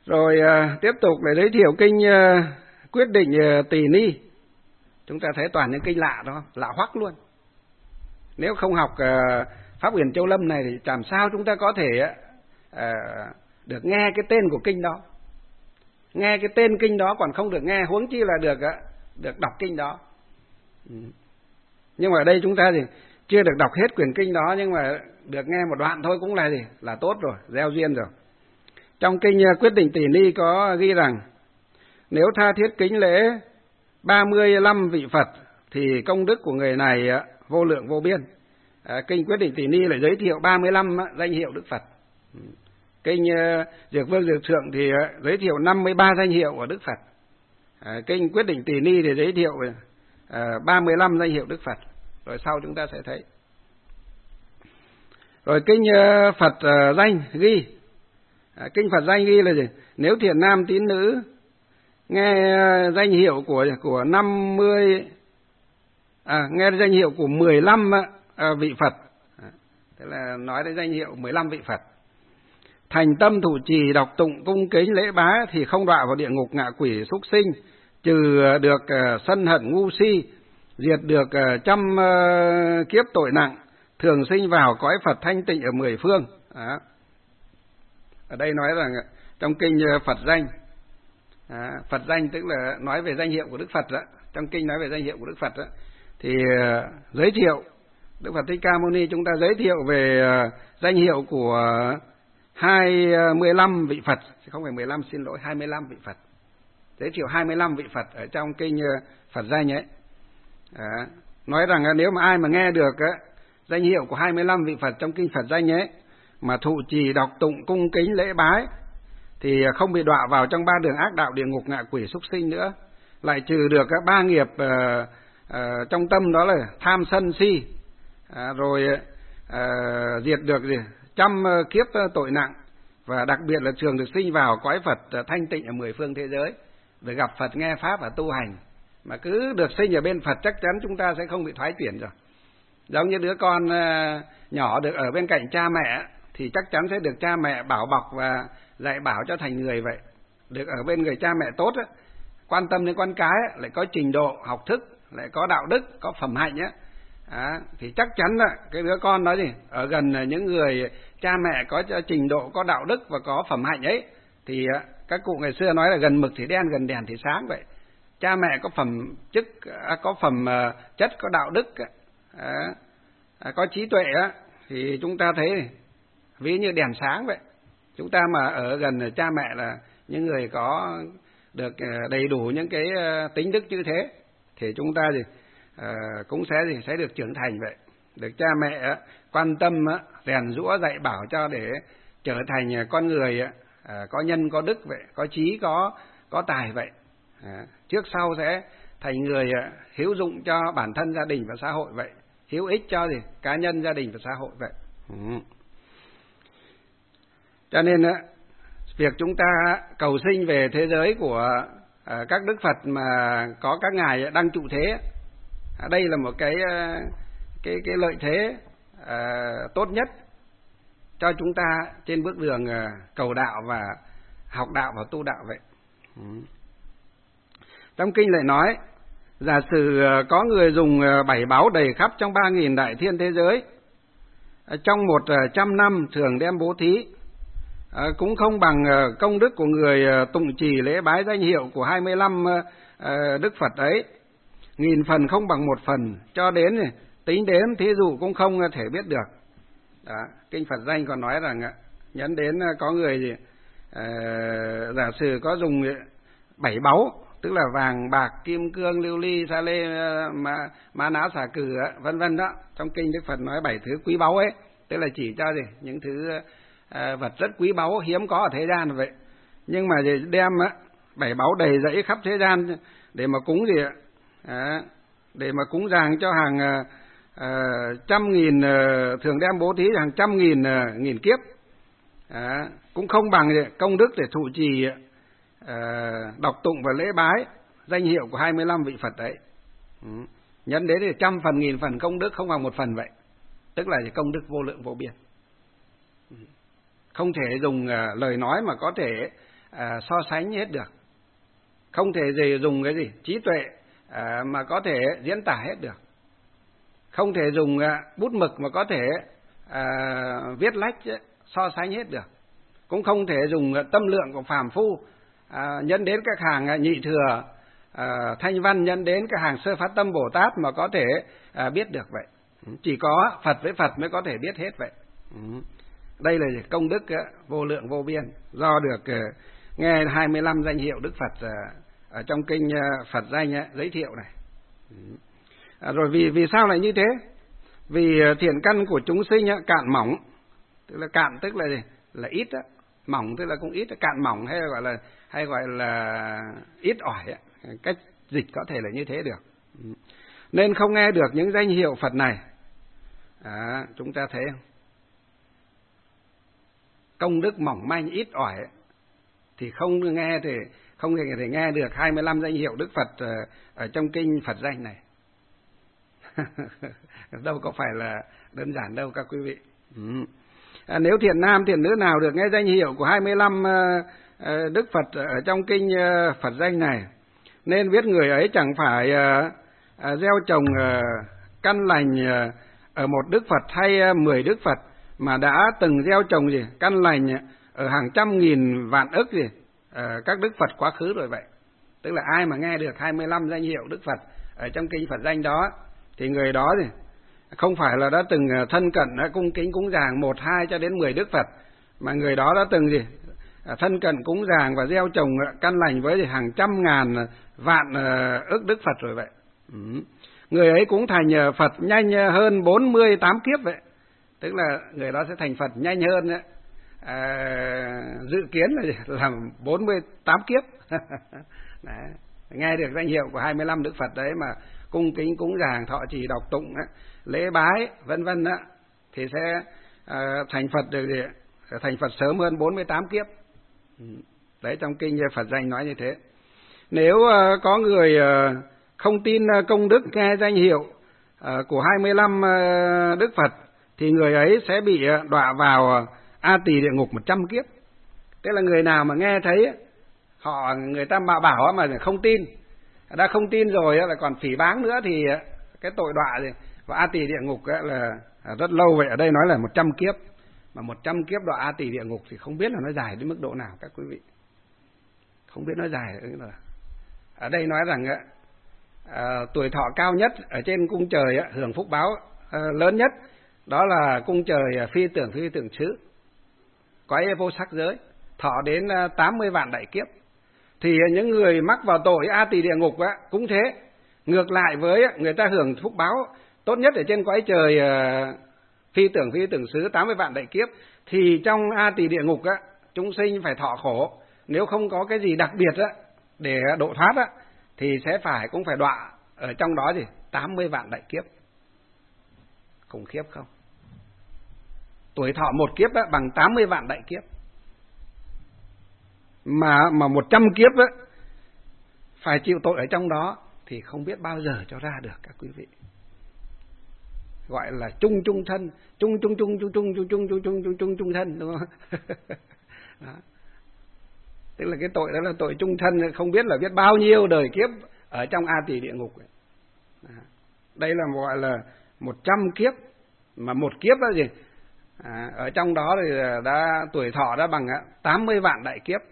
Rồi uh, tiếp tục để giới thiệu kinh uh, Quyết Định uh, Tỳ Ni. Chúng ta thấy toàn những kinh lạ đó, lạ hoắc luôn. Nếu không học uh, Pháp Huyền Châu Lâm này thì làm sao chúng ta có thể uh, được nghe cái tên của kinh đó. Nghe cái tên kinh đó còn không được nghe, huống chi là được uh, được đọc kinh đó. Ừ. Nhưng mà ở đây chúng ta thì chưa được đọc hết quyển kinh đó, nhưng mà được nghe một đoạn thôi cũng là gì? Là tốt rồi, gieo duyên rồi. Trong kinh Quyết Định Tỳ Ni có ghi rằng nếu tha thiết kính lễ ba mươi lăm vị Phật thì công đức của người này vô lượng vô biên. À, kinh Quyết Định Tỳ Ni lại giới thiệu ba mươi lăm danh hiệu Đức Phật. Kinh Dược Vương Dược Thượng thì giới thiệu năm mươi ba danh hiệu của Đức Phật. À, kinh Quyết Định Tỳ Ni thì giới thiệu à, ba mươi lăm danh hiệu Đức Phật. Rồi sau chúng ta sẽ thấy. Rồi kinh Phật danh ghi, à, kinh Phật danh ghi là gì? Nếu thiện nam tín nữ nghe danh hiệu của của năm mươi à, nghe danh hiệu của mười lăm à, vị Phật, à, tức là nói đến danh hiệu mười lăm vị Phật, thành tâm thủ trì đọc tụng cung kính lễ bá thì không đọa vào địa ngục ngạ quỷ súc sinh, trừ được uh, sân hận ngu si, diệt được uh, trăm uh, kiếp tội nặng, thường sinh vào cõi Phật thanh tịnh ở mười phương. Đó. Ở đây nói rằng trong kinh Phật danh, à, Phật danh tức là nói về danh hiệu của Đức Phật đó. Trong kinh nói về danh hiệu của Đức Phật đó, thì uh, giới thiệu Đức Phật Thích Ca Mâu Ni chúng ta giới thiệu về uh, danh hiệu của hai mươi lăm vị Phật, không phải mười lăm, xin lỗi, hai mươi lăm vị Phật. Giới thiệu hai mươi lăm vị Phật ở trong kinh uh, Phật danh ấy. À, nói rằng uh, nếu mà ai mà nghe được uh, danh hiệu của hai mươi lăm vị Phật trong kinh Phật danh ấy mà thụ trì đọc tụng cung kính lễ bái thì không bị đọa vào trong ba đường ác đạo địa ngục ngạ quỷ súc sinh nữa, lại trừ được các ba nghiệp uh, uh, trong tâm, đó là tham sân si, à, rồi uh, diệt được gì? trăm uh, kiếp uh, tội nặng, và đặc biệt là trường được sinh vào cõi Phật uh, thanh tịnh ở mười phương thế giới, để gặp Phật nghe pháp và tu hành. Mà cứ được sinh ở bên Phật chắc chắn chúng ta sẽ không bị thoái chuyển rồi. Giống như đứa con uh, nhỏ được ở bên cạnh cha mẹ thì chắc chắn sẽ được cha mẹ bảo bọc và dạy bảo cho thành người vậy. Được ở bên người cha mẹ tốt á, quan tâm đến con cái á, lại có trình độ học thức, lại có đạo đức, có phẩm hạnh á, à, thì chắc chắn là cái đứa con đó gì ở gần những người cha mẹ có trình độ, có đạo đức và có phẩm hạnh ấy, thì à, các cụ ngày xưa nói là gần mực thì đen, gần đèn thì sáng vậy. Cha mẹ có phẩm chức, à, có phẩm uh, chất, có đạo đức, à, à, có trí tuệ á, thì chúng ta thấy ví như đèn sáng vậy. Chúng ta mà ở gần cha mẹ là những người có được đầy đủ những cái tính đức như thế thì chúng ta thì uh, cũng sẽ gì sẽ được trưởng thành vậy, được cha mẹ uh, quan tâm uh, rèn giũa dạy bảo cho để trở thành uh, con người uh, có nhân có đức vậy, có trí có có tài vậy. Uh, trước sau sẽ thành người uh, hữu dụng cho bản thân, gia đình và xã hội vậy, hữu ích cho gì cá nhân, gia đình và xã hội vậy. Ừ. Cho nên uh, việc chúng ta cầu sinh về thế giới của uh, các đức Phật mà có các ngài đang trụ thế, uh, đây là một cái uh, cái cái lợi thế uh, tốt nhất cho chúng ta trên bước đường uh, cầu đạo và học đạo và tu đạo vậy. Ừ. Trong kinh lại nói, giả sử uh, có người dùng uh, bảy báu đầy khắp trong ba nghìn đại thiên thế giới, uh, trong một uh, trăm năm thường đem bố thí, À, cũng không bằng uh, công đức của người uh, tụng trì lễ bái danh hiệu của hai mươi lăm uh, uh, Đức Phật ấy. Nghìn phần không bằng một phần, cho đến uh, tính đếm thí dụ cũng không uh, thể biết được. Đó, kinh Phật danh còn nói rằng uh, nhấn đến uh, có người gì, uh, giả sử có dùng uh, bảy báu, tức là vàng, bạc, kim cương, lưu ly, sa lê, uh, ma, ma ná, xà cừ, uh, vân vân đó. Trong kinh Đức Phật nói bảy thứ quý báu ấy, tức là chỉ cho gì những thứ uh, À, vật rất quý báu hiếm có ở thế gian vậy. Nhưng mà đem á, bảy báu đầy dẫy khắp thế gian để mà cúng gì ạ, à, để mà cúng dường cho hàng à, à, trăm nghìn, à, thường đem bố thí hàng trăm nghìn à, nghìn kiếp, à, cũng không bằng gì, công đức để thụ trì, à, đọc tụng và lễ bái danh hiệu của hai mươi lăm vị Phật đấy. Ừ. Nhân đến thì trăm phần nghìn phần công đức không bằng một phần vậy, tức là công đức vô lượng vô biên. Ừ. Không thể dùng uh, lời nói mà có thể à, so sánh hết được, không thể gì dùng cái gì trí tuệ à, mà có thể diễn tả hết được, không thể dùng à, bút mực mà có thể à, viết lách so sánh hết được, cũng không thể dùng tâm lượng của phàm phu à, nhân đến các hàng nhị thừa à, thanh văn, nhân đến các hàng sơ phát tâm Bồ Tát mà có thể à, biết được vậy. Chỉ có Phật với Phật mới có thể biết hết vậy. Đây là công đức vô lượng vô biên do được nghe hai mươi lăm danh hiệu Đức Phật ở trong kinh Phật danh giới thiệu này. À, rồi vì vì sao lại như thế? Vì thiện căn của chúng sinh cạn mỏng, tức là cạn tức là gì? Là ít á, mỏng tức là cũng ít, cạn mỏng hay gọi là hay gọi là ít ỏi á. Cách dịch có thể là như thế được. Nên không nghe được những danh hiệu Phật này. À, chúng ta thấy không? Công đức mỏng manh ít ỏi thì không nghe thì không thể nghe được hai mươi lăm danh hiệu Đức Phật ở trong kinh Phật danh này. Đâu có phải là đơn giản đâu các quý vị. Ừ. À, nếu thiện nam thiện nữ nào được nghe danh hiệu của hai mươi lăm uh, Đức Phật ở trong kinh uh, Phật danh này, nên biết người ấy chẳng phải uh, uh, gieo trồng uh, căn lành uh, ở một Đức Phật hay uh, mười Đức Phật, mà đã từng gieo trồng gì căn lành ở hàng trăm nghìn vạn ức gì uh, các Đức Phật quá khứ rồi vậy. Tức là ai mà nghe được hai mươi lăm danh hiệu Đức Phật ở trong kinh Phật danh đó thì người đó gì không phải là đã từng thân cận cung kính cúng dường một hai cho đến mười Đức Phật, mà người đó đã từng gì thân cận cúng dường và gieo trồng căn lành với hàng trăm ngàn vạn ức Đức Phật rồi vậy. Ừ. Người ấy cũng thành Phật nhanh hơn bốn mươi tám kiếp vậy, tức là người đó sẽ thành Phật nhanh hơn đấy. À, dự kiến là làm bốn mươi tám kiếp. Đấy. Nghe được danh hiệu của hai mươi lăm Đức Phật đấy mà cung kính cúng dường thọ trì đọc tụng đấy, lễ bái vân vân đó, thì sẽ uh, thành Phật được gì? Thành Phật sớm hơn bốn mươi tám kiếp. Đấy, trong kinh Phật danh nói như thế. Nếu uh, có người uh, không tin uh, công đức nghe danh hiệu uh, của hai mươi lăm uh, Đức Phật thì người ấy sẽ bị uh, đọa vào uh, A Tỳ địa ngục một trăm kiếp. Tức là người nào mà nghe thấy họ người ta mà bảo mà không tin, đã không tin rồi là còn phỉ báng nữa thì cái tội đọa gì và A Tỳ địa ngục là rất lâu vậy. Ở đây nói là một trăm kiếp, mà một trăm kiếp đọa A Tỳ địa ngục thì không biết là nó dài đến mức độ nào các quý vị, không biết nó dài là. Ở đây nói rằng à, tuổi thọ cao nhất ở trên cung trời hưởng phúc báo à, lớn nhất đó là cung trời phi tưởng phi tưởng xứ, cõi vô sắc giới, thọ đến tám mươi vạn đại kiếp. Thì những người mắc vào tội A Tỳ địa ngục á, cũng thế. Ngược lại với người ta hưởng phúc báo tốt nhất ở trên cõi trời uh, phi tưởng phi tưởng xứ tám mươi vạn đại kiếp, thì trong A Tỳ địa ngục á, chúng sinh phải thọ khổ. Nếu không có cái gì đặc biệt á để độ thoát á, thì sẽ phải cũng phải đọa ở trong đó gì tám mươi vạn đại kiếp. Khủng khiếp không? Tuổi thọ một kiếp á, bằng tám mươi vạn đại kiếp. Mà mà một trăm kiếp á, phải chịu tội ở trong đó thì không biết bao giờ cho ra được các quý vị. Gọi là chung chung thân, chung chung chung chung chung chung chung chung chung chung chung chung thân, đúng không? Đó. Tức là cái tội đó là tội chung thân, không biết là biết bao nhiêu đời kiếp ở trong A Tỳ địa ngục. Đó. Đây là gọi là một trăm kiếp, mà một kiếp đó gì? À, ở trong đó thì đã tuổi thọ đã bằng tám mươi vạn đại kiếp.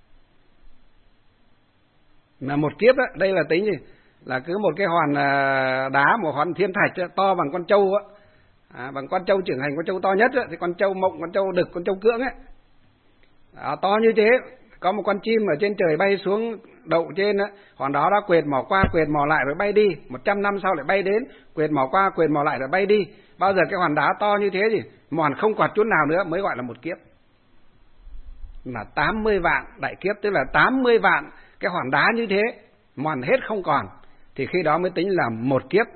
Mà một kiếp á, đây là tính gì? Là cứ một cái hòn đá, một hòn thiên thạch á, to bằng con trâu á, à, bằng con trâu trưởng thành, con trâu to nhất á, thì con trâu mộng, con trâu đực, con trâu cưỡng ấy, à, to như thế. Có một con chim ở trên trời bay xuống đậu trên á, hòn đó đã quệt mỏ qua, quệt mỏ lại rồi bay đi. Một trăm năm sau lại bay đến, quệt mỏ qua, quệt mỏ lại rồi bay đi. Bao giờ cái hòn đá to như thế gì? Mòn không quạt chút nào nữa mới gọi là một kiếp. Mà tám mươi vạn đại kiếp, tức là tám mươi vạn cái hòn đá như thế, mòn hết không còn, thì khi đó mới tính là một kiếp.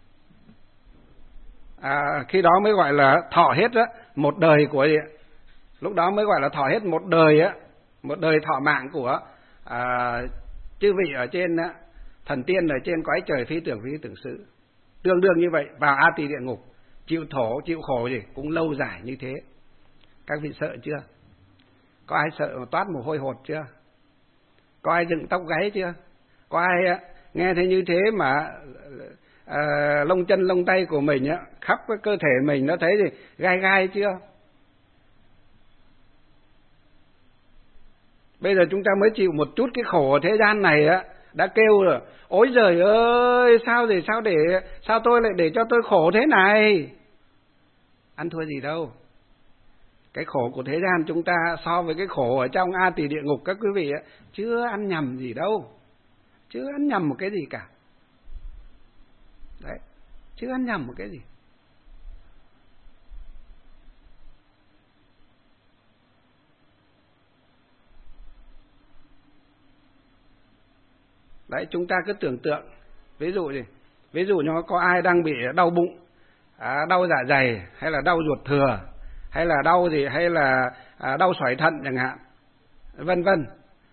À, khi đó mới gọi là thọ hết á, một đời của gì? Lúc đó mới gọi là thọ hết một đời á, một đời thọ mạng của à, chư vị ở trên á, thần tiên ở trên cõi trời phi tưởng phi tưởng xứ. Tương đương như vậy, vào A Tỳ địa ngục, chịu thổ, chịu khổ gì cũng lâu dài như thế. Các vị sợ chưa? Có ai sợ mà toát mồ hôi hột chưa? Có ai dựng tóc gáy chưa? Có ai nghe thấy như thế mà à, lông chân lông tay của mình á, khắp cái cơ thể mình nó thấy gì gai gai chưa? Bây giờ chúng ta mới chịu một chút cái khổ ở thế gian này á, đã kêu rồi, ôi giời ơi, sao để sao để sao tôi lại để cho tôi khổ thế này? Ăn thua gì đâu. Cái khổ của thế gian chúng ta so với cái khổ ở trong A Tỳ địa ngục các quý vị á, chưa ăn nhầm gì đâu. Chưa ăn nhầm một cái gì cả. Đấy, chưa ăn nhầm một cái gì. Đấy, chúng ta cứ tưởng tượng, ví dụ gì, ví dụ như có ai đang bị đau bụng, à, đau dạ dày, hay là đau ruột thừa, hay là đau gì, hay là à, đau sỏi thận chẳng hạn, vân vân.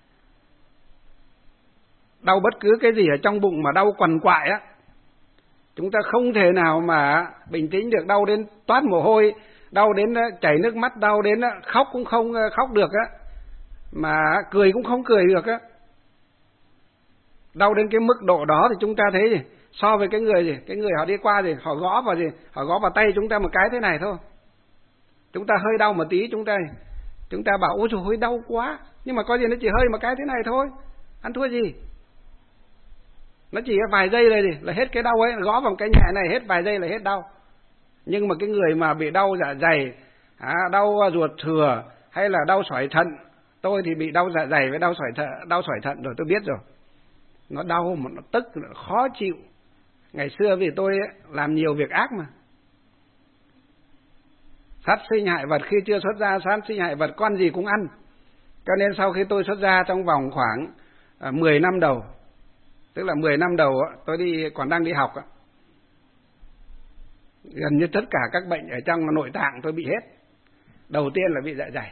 Đau bất cứ cái gì ở trong bụng mà đau quằn quại á, chúng ta không thể nào mà bình tĩnh được, đau đến toát mồ hôi, đau đến chảy nước mắt, đau đến khóc cũng không khóc được á, mà cười cũng không cười được á. Đau đến cái mức độ đó thì chúng ta thấy gì? So với cái người gì? Cái người họ đi qua gì? Họ gõ vào gì? Họ gõ vào tay chúng ta một cái thế này thôi. Chúng ta hơi đau một tí chúng ta chúng ta bảo ôi trời ơi đau quá, nhưng mà có gì nó chỉ hơi một cái thế này thôi, ăn thua gì? Nó chỉ vài giây này gì là hết cái đau ấy, gõ vào cái nhẹ này hết vài giây là hết đau. Nhưng mà cái người mà bị đau dạ dày, à, đau ruột thừa hay là đau sỏi thận, tôi thì bị đau dạ dày với đau sỏi thận, đau sỏi thận rồi tôi biết rồi. Nó đau mà nó tức, nó khó chịu. Ngày xưa vì tôi ấy, làm nhiều việc ác mà. Sát sinh hại vật, khi chưa xuất gia sát sinh hại vật con gì cũng ăn. Cho nên sau khi tôi xuất gia trong vòng khoảng à, mười năm đầu, tức là mười năm đầu tôi đi còn đang đi học, gần như tất cả các bệnh ở trong nội tạng tôi bị hết. Đầu tiên là bị dạ dày.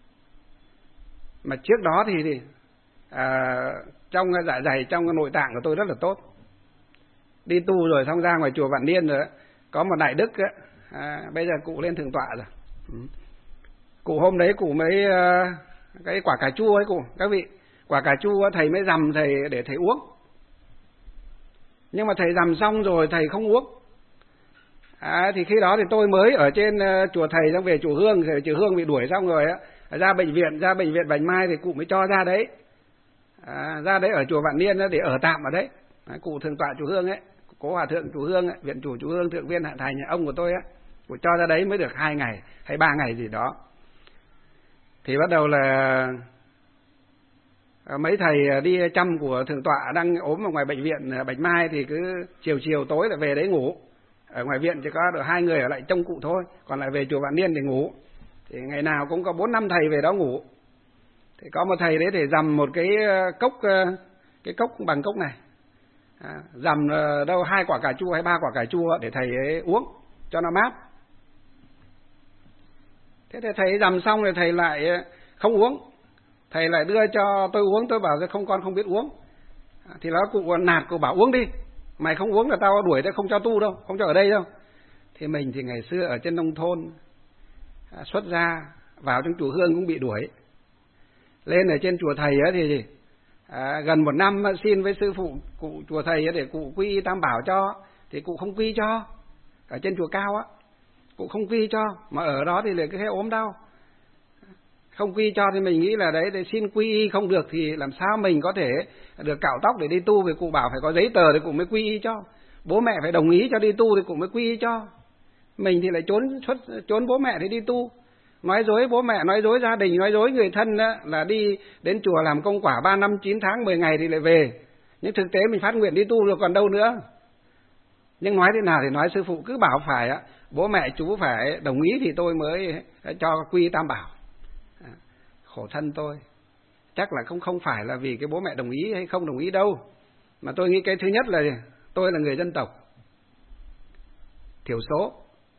Mà trước đó thì, thì à, trong dạ dày, trong nội tạng của tôi rất là tốt. Đi tu rồi xong ra ngoài chùa Vạn Niên rồi, có một đại đức ấy, à, bây giờ cụ lên thượng tọa rồi. Cụ hôm đấy cụ mới uh, cái quả cà chua ấy cụ, các vị, quả cà chua thầy mới dằm thầy để thầy uống. Nhưng mà thầy dằm xong rồi thầy không uống. À, thì khi đó thì tôi mới ở trên uh, chùa thầy xong về chùa Hương, rồi chùa Hương bị đuổi xong rồi á, ra bệnh viện, ra bệnh viện Bạch Mai thì cụ mới cho ra đấy. À, ra đấy ở chùa Vạn Niên để ở tạm ở đấy. À, cụ thượng tọa chùa Hương ấy, cố hòa thượng chùa Hương ấy, viện chủ chùa Hương, thượng viên Hạ Thành nhà ông của tôi á, cụ cho ra đấy mới được hai ngày hay ba ngày gì đó. Thì bắt đầu là mấy thầy đi chăm của thượng tọa đang ốm ở ngoài bệnh viện Bạch Mai thì cứ chiều chiều tối lại về đấy ngủ. Ở ngoài viện chỉ có được hai người ở lại trông cụ thôi, còn lại về chùa Vạn Niên để ngủ. Thì ngày nào cũng có bốn năm thầy về đó ngủ. Thì có một thầy đấy thì dằm một cái cốc, cái cốc bằng cốc này, à, dằm đâu hai quả cà chua hay ba quả cà chua để thầy ấy uống cho nó mát. Thế thì thầy dằm xong rồi thầy lại không uống, thầy lại đưa cho tôi uống. Tôi bảo không, con không biết uống. À, thì nó cụ nạt, cụ bảo uống đi, mày không uống là tao đuổi, tao không cho tu đâu, không cho ở đây đâu. Thì mình thì ngày xưa ở trên nông thôn, à, xuất gia vào trong chùa Hương cũng bị đuổi. Lên ở trên chùa thầy ấy thì à, gần một năm xin với sư phụ cụ chùa thầy ấy để cụ quy y Tam Bảo cho, thì cụ không quy cho. Ở trên chùa Cao á, cụ không quy cho, mà ở đó thì lại cứ thế ốm đau. Không quy cho thì mình nghĩ là đấy, để xin quy y không được thì làm sao mình có thể được cạo tóc để đi tu, vì cụ bảo phải có giấy tờ thì cụ mới quy y cho. Bố mẹ phải đồng ý cho đi tu thì cụ mới quy y cho. Mình thì lại trốn xuất trốn bố mẹ để đi tu. Nói dối bố mẹ, nói dối gia đình, nói dối người thân đó, là đi đến chùa làm công quả ba năm chín tháng mười ngày thì lại về. Nhưng thực tế mình phát nguyện đi tu rồi còn đâu nữa. Nhưng nói thế nào thì nói, sư phụ cứ bảo phải á, bố mẹ chú phải đồng ý thì tôi mới cho quy Tam Bảo. À, khổ thân tôi. Chắc là không không phải là vì cái bố mẹ đồng ý hay không đồng ý đâu. Mà tôi nghĩ cái thứ nhất là tôi là người dân tộc thiểu số.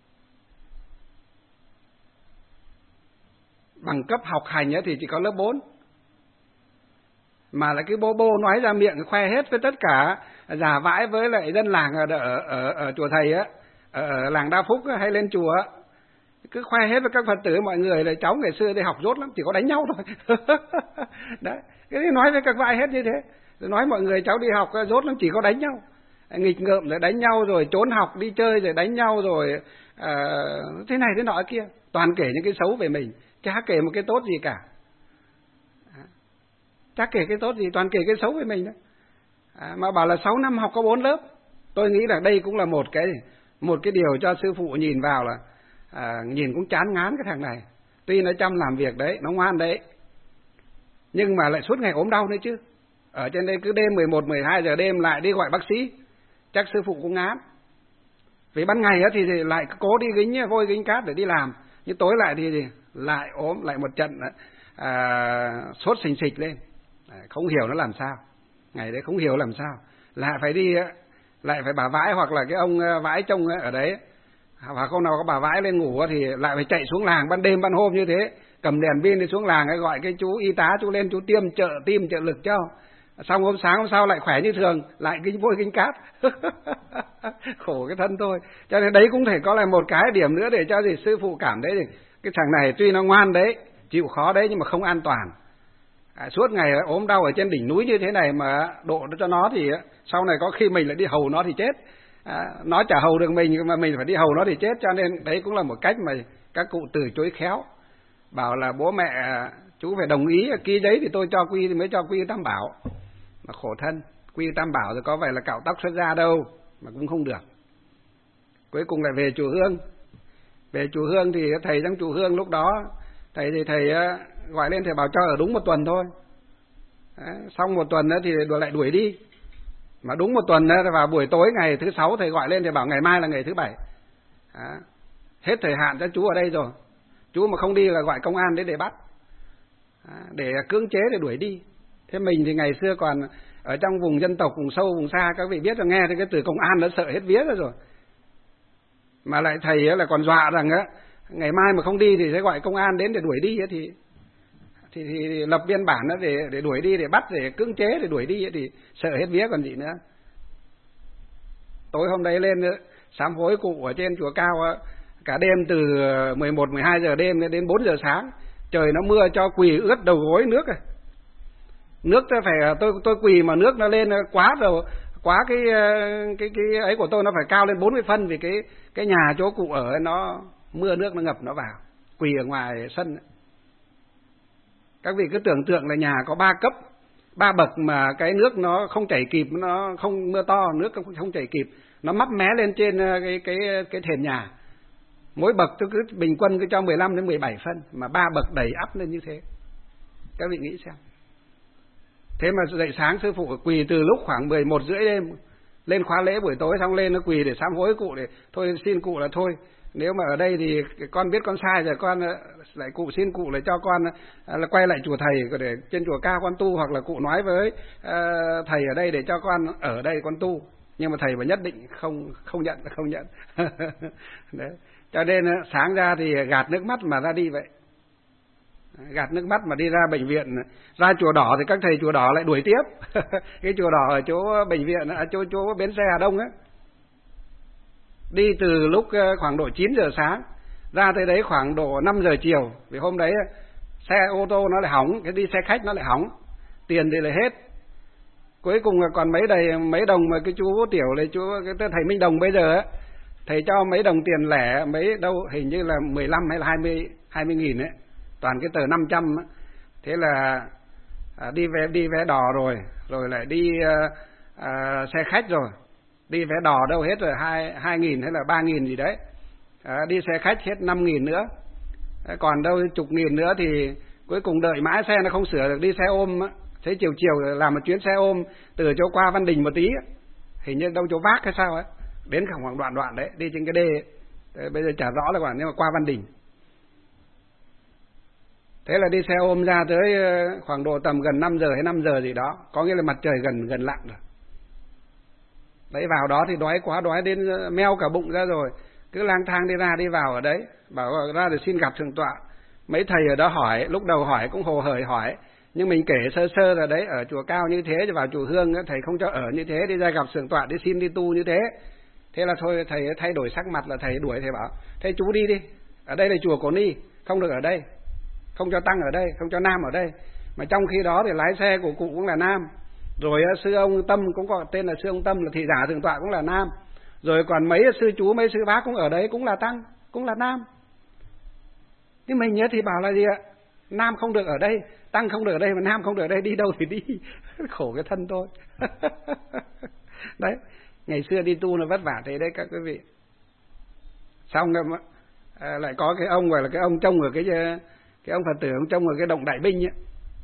Bằng cấp học hành thì chỉ có lớp bốn. Mà là cái bố bô nói ra miệng khoe hết với tất cả, giả vãi với lại dân làng ở, ở, ở, ở chùa thầy á, ở làng Đa Phúc hay lên chùa, Cứ khoe hết với các Phật tử mọi người là cháu ngày xưa đi học dốt lắm, chỉ có đánh nhau thôi. Đấy, cái nói với các vị hết như thế. Rồi nói mọi người cháu đi học dốt lắm, chỉ có đánh nhau. Nghịch ngợm rồi đánh nhau, rồi trốn học đi chơi rồi đánh nhau, rồi à, thế này thế nọ kia. Toàn kể những cái xấu về mình, chả kể một cái tốt gì cả. Chả kể cái tốt gì, toàn kể cái xấu về mình đó. À, mà bảo là sáu năm học có bốn lớp. Tôi nghĩ là đây cũng là một cái một cái điều cho sư phụ nhìn vào là à, nhìn cũng chán ngán cái thằng này. Tuy nó chăm làm việc đấy, nó ngoan đấy, nhưng mà lại suốt ngày ốm đau nữa chứ. Ở trên đây cứ đêm mười một, mười hai giờ đêm lại đi gọi bác sĩ, chắc sư phụ cũng ngán. Vì ban ngày thì lại cố đi gính vôi gính cát để đi làm, nhưng tối lại thì lại ốm, lại một trận à, sốt sình sịch lên. À, không hiểu nó làm sao. Ngày đấy không hiểu làm sao, lại phải đi, lại phải bà vãi hoặc là cái ông vãi trông ở đấy, hoặc hôm nào có bà vãi lên ngủ thì lại phải chạy xuống làng ban đêm ban hôm như thế, cầm đèn pin đi xuống làng ấy, gọi cái chú y tá chú lên chú tiêm trợ tim trợ lực cho, xong hôm sáng hôm sau lại khỏe như thường, lại kinh vôi kinh cát. Khổ cái thân tôi. Cho nên đấy cũng thể có là một cái điểm nữa để cho gì sư phụ cảm thấy thì cái thằng này tuy nó ngoan đấy, chịu khó đấy, nhưng mà không an toàn. À, suốt ngày ốm đau ở trên đỉnh núi như thế này mà độ cho nó thì sau này có khi mình lại đi hầu nó thì chết. À, nó chả hầu được mình mà mình phải đi hầu nó thì chết. Cho nên đấy cũng là một cách mà các cụ từ chối khéo, bảo là bố mẹ chú phải đồng ý ký giấy thì tôi cho quy thì mới cho quy tam bảo. Mà khổ thân, quy tam bảo rồi có phải là cạo tóc xuất ra đâu mà cũng không được. Cuối cùng lại về chùa Hương. Về chùa Hương thì thầy trong chùa Hương lúc đó thầy thì thầy gọi lên thầy bảo cho ở đúng một tuần thôi. Đấy, xong một tuần thì lại đuổi đi. Mà đúng một tuần vào buổi tối ngày thứ sáu thầy gọi lên thầy bảo ngày mai là ngày thứ bảy. Đấy, hết thời hạn cho chú ở đây rồi. Chú mà không đi là gọi công an đến để bắt. Đấy, để cưỡng chế để đuổi đi. Thế mình thì ngày xưa còn ở trong vùng dân tộc, vùng sâu, vùng xa, các vị biết là nghe thì cái từ công an đã sợ hết vía rồi rồi. Mà lại thầy là còn dọa rằng á, ngày mai mà không đi thì sẽ gọi công an đến để đuổi đi ấy, thì, thì thì lập biên bản đó để để đuổi đi, để bắt, để cưỡng chế để đuổi đi ấy, thì sợ hết vía còn gì nữa. Tối hôm đấy lên sám hối cụ ở trên chùa Cao cả đêm từ mười một, mười hai giờ đêm đến bốn giờ sáng, trời nó mưa cho quỳ ướt đầu gối nước rồi. Nước tôi phải tôi tôi quỳ mà nước nó lên quá rồi, quá cái cái cái ấy của tôi nó phải cao lên bốn mươi phân, vì cái cái nhà chỗ cụ ở nó mưa nước nó ngập nó vào, quỳ ở ngoài sân. Các vị cứ tưởng tượng là nhà có ba cấp, ba bậc mà cái nước nó không chảy kịp, nó không mưa to nước không không chảy kịp, nó mấp mé lên trên cái cái cái thềm nhà. Mỗi bậc tôi cứ bình quân cứ cho mười lăm đến mười bảy phân, mà ba bậc đẩy ắp lên như thế. Các vị nghĩ xem. Thế mà dậy sáng sư phụ quỳ từ lúc khoảng mười một rưỡi đêm lên khóa lễ buổi tối, xong lên nó quỳ để sám hối cụ, để thôi xin cụ là thôi, nếu mà ở đây thì con biết con sai rồi, con lại cụ xin cụ lại cho con là quay lại chùa thầy để trên chùa Cao con tu, hoặc là cụ nói với uh, thầy ở đây để cho con ở đây con tu, nhưng mà thầy mà nhất định không không nhận không nhận. Đấy. Cho nên sáng ra thì gạt nước mắt mà ra đi vậy. Gạt nước mắt mà đi ra bệnh viện, ra chùa Đỏ thì các thầy chùa Đỏ lại đuổi tiếp. Cái chùa Đỏ ở chỗ bệnh viện, ở chỗ chỗ bến xe Hà Đông ấy, đi từ lúc khoảng độ chín giờ sáng ra tới đấy khoảng độ năm giờ chiều, vì hôm đấy xe ô tô nó lại hỏng, cái đi xe khách nó lại hỏng, tiền thì lại hết. Cuối cùng là còn mấy đầy mấy đồng mà cái chú Tiểu này, chú cái thầy Minh Đồng bây giờ ấy, thầy cho mấy đồng tiền lẻ, mấy đâu hình như là mười lăm hay là hai mươi hai mươi nghìn ấy, toàn cái tờ năm trăm ấy. Thế là à, đi vé đi vé đò rồi, rồi lại đi à, à, xe khách rồi, đi vé đò đâu hết rồi hai hai nghìn hay là ba nghìn gì đấy, à, đi xe khách hết năm nghìn nữa, à, còn đâu chục nghìn nữa thì cuối cùng đợi mãi xe nó không sửa được, đi xe ôm á. Thế chiều chiều làm một chuyến xe ôm từ chỗ qua Văn Đình một tí á, hình như đâu chỗ Vác hay sao ấy, đến khoảng đoạn đoạn đấy, đi trên cái đê ấy. Bây giờ chả rõ là quả, nhưng mà qua Văn Đình. Thế là đi xe ôm ra tới khoảng độ tầm gần năm giờ hay năm giờ gì đó, có nghĩa là mặt trời gần gần lặn rồi. Đấy, vào đó thì đói quá, đói đến meo cả bụng ra rồi, cứ lang thang đi ra đi vào ở đấy, bảo ra để xin gặp thượng tọa. Mấy thầy ở đó hỏi, lúc đầu hỏi cũng hồ hởi hỏi, nhưng mình kể sơ sơ là đấy, ở chùa Cao như thế, thì vào chùa Hương thầy không cho ở như thế, đi ra gặp thượng tọa đi xin đi tu như thế. Thế là thôi thầy thay đổi sắc mặt, là thầy đuổi, thầy bảo thế chú đi đi, Ở đây là chùa Cổ Ni, không được ở đây, không cho tăng ở đây, không cho nam ở đây. Mà trong khi đó thì lái xe của cụ cũng là nam. Rồi sư ông Tâm cũng có tên là sư ông Tâm, là thị giả thượng tọa cũng là nam. Rồi còn mấy sư chú, mấy sư bác cũng ở đấy, cũng là tăng, cũng là nam. Nhưng mình nhớ thì bảo là gì ạ? Nam không được ở đây, tăng không được ở đây, mà nam không được ở đây, đi đâu thì đi. Khổ cái thân tôi. Đấy, ngày xưa đi tu là vất vả thế đấy các quý vị. Xong rồi à, lại có cái ông gọi là cái ông trông ở cái cái ông Phật tử ông trông ở cái động Đại Binh ấy.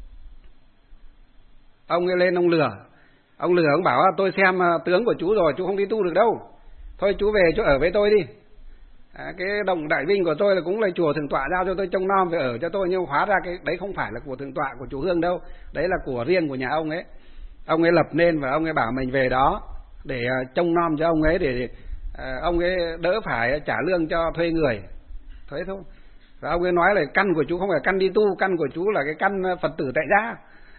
Ông ấy lên ông lừa, ông lừa ông bảo tôi xem tướng của chú rồi, chú không đi tu được đâu, thôi chú về chú ở với tôi đi. À, cái động Đại Binh của tôi là cũng là chùa thượng tọa giao cho tôi trông nom về ở cho tôi, nhưng hóa ra cái đấy không phải là của thượng tọa của chú Hương đâu, đấy là của riêng của nhà ông ấy. Ông ấy lập nên và ông ấy bảo mình về đó để trông nom cho ông ấy, để à, ông ấy đỡ phải trả lương cho thuê người, thế thôi. Và ông ấy nói là căn của chú không phải căn đi tu, căn của chú là cái căn Phật tử tại gia.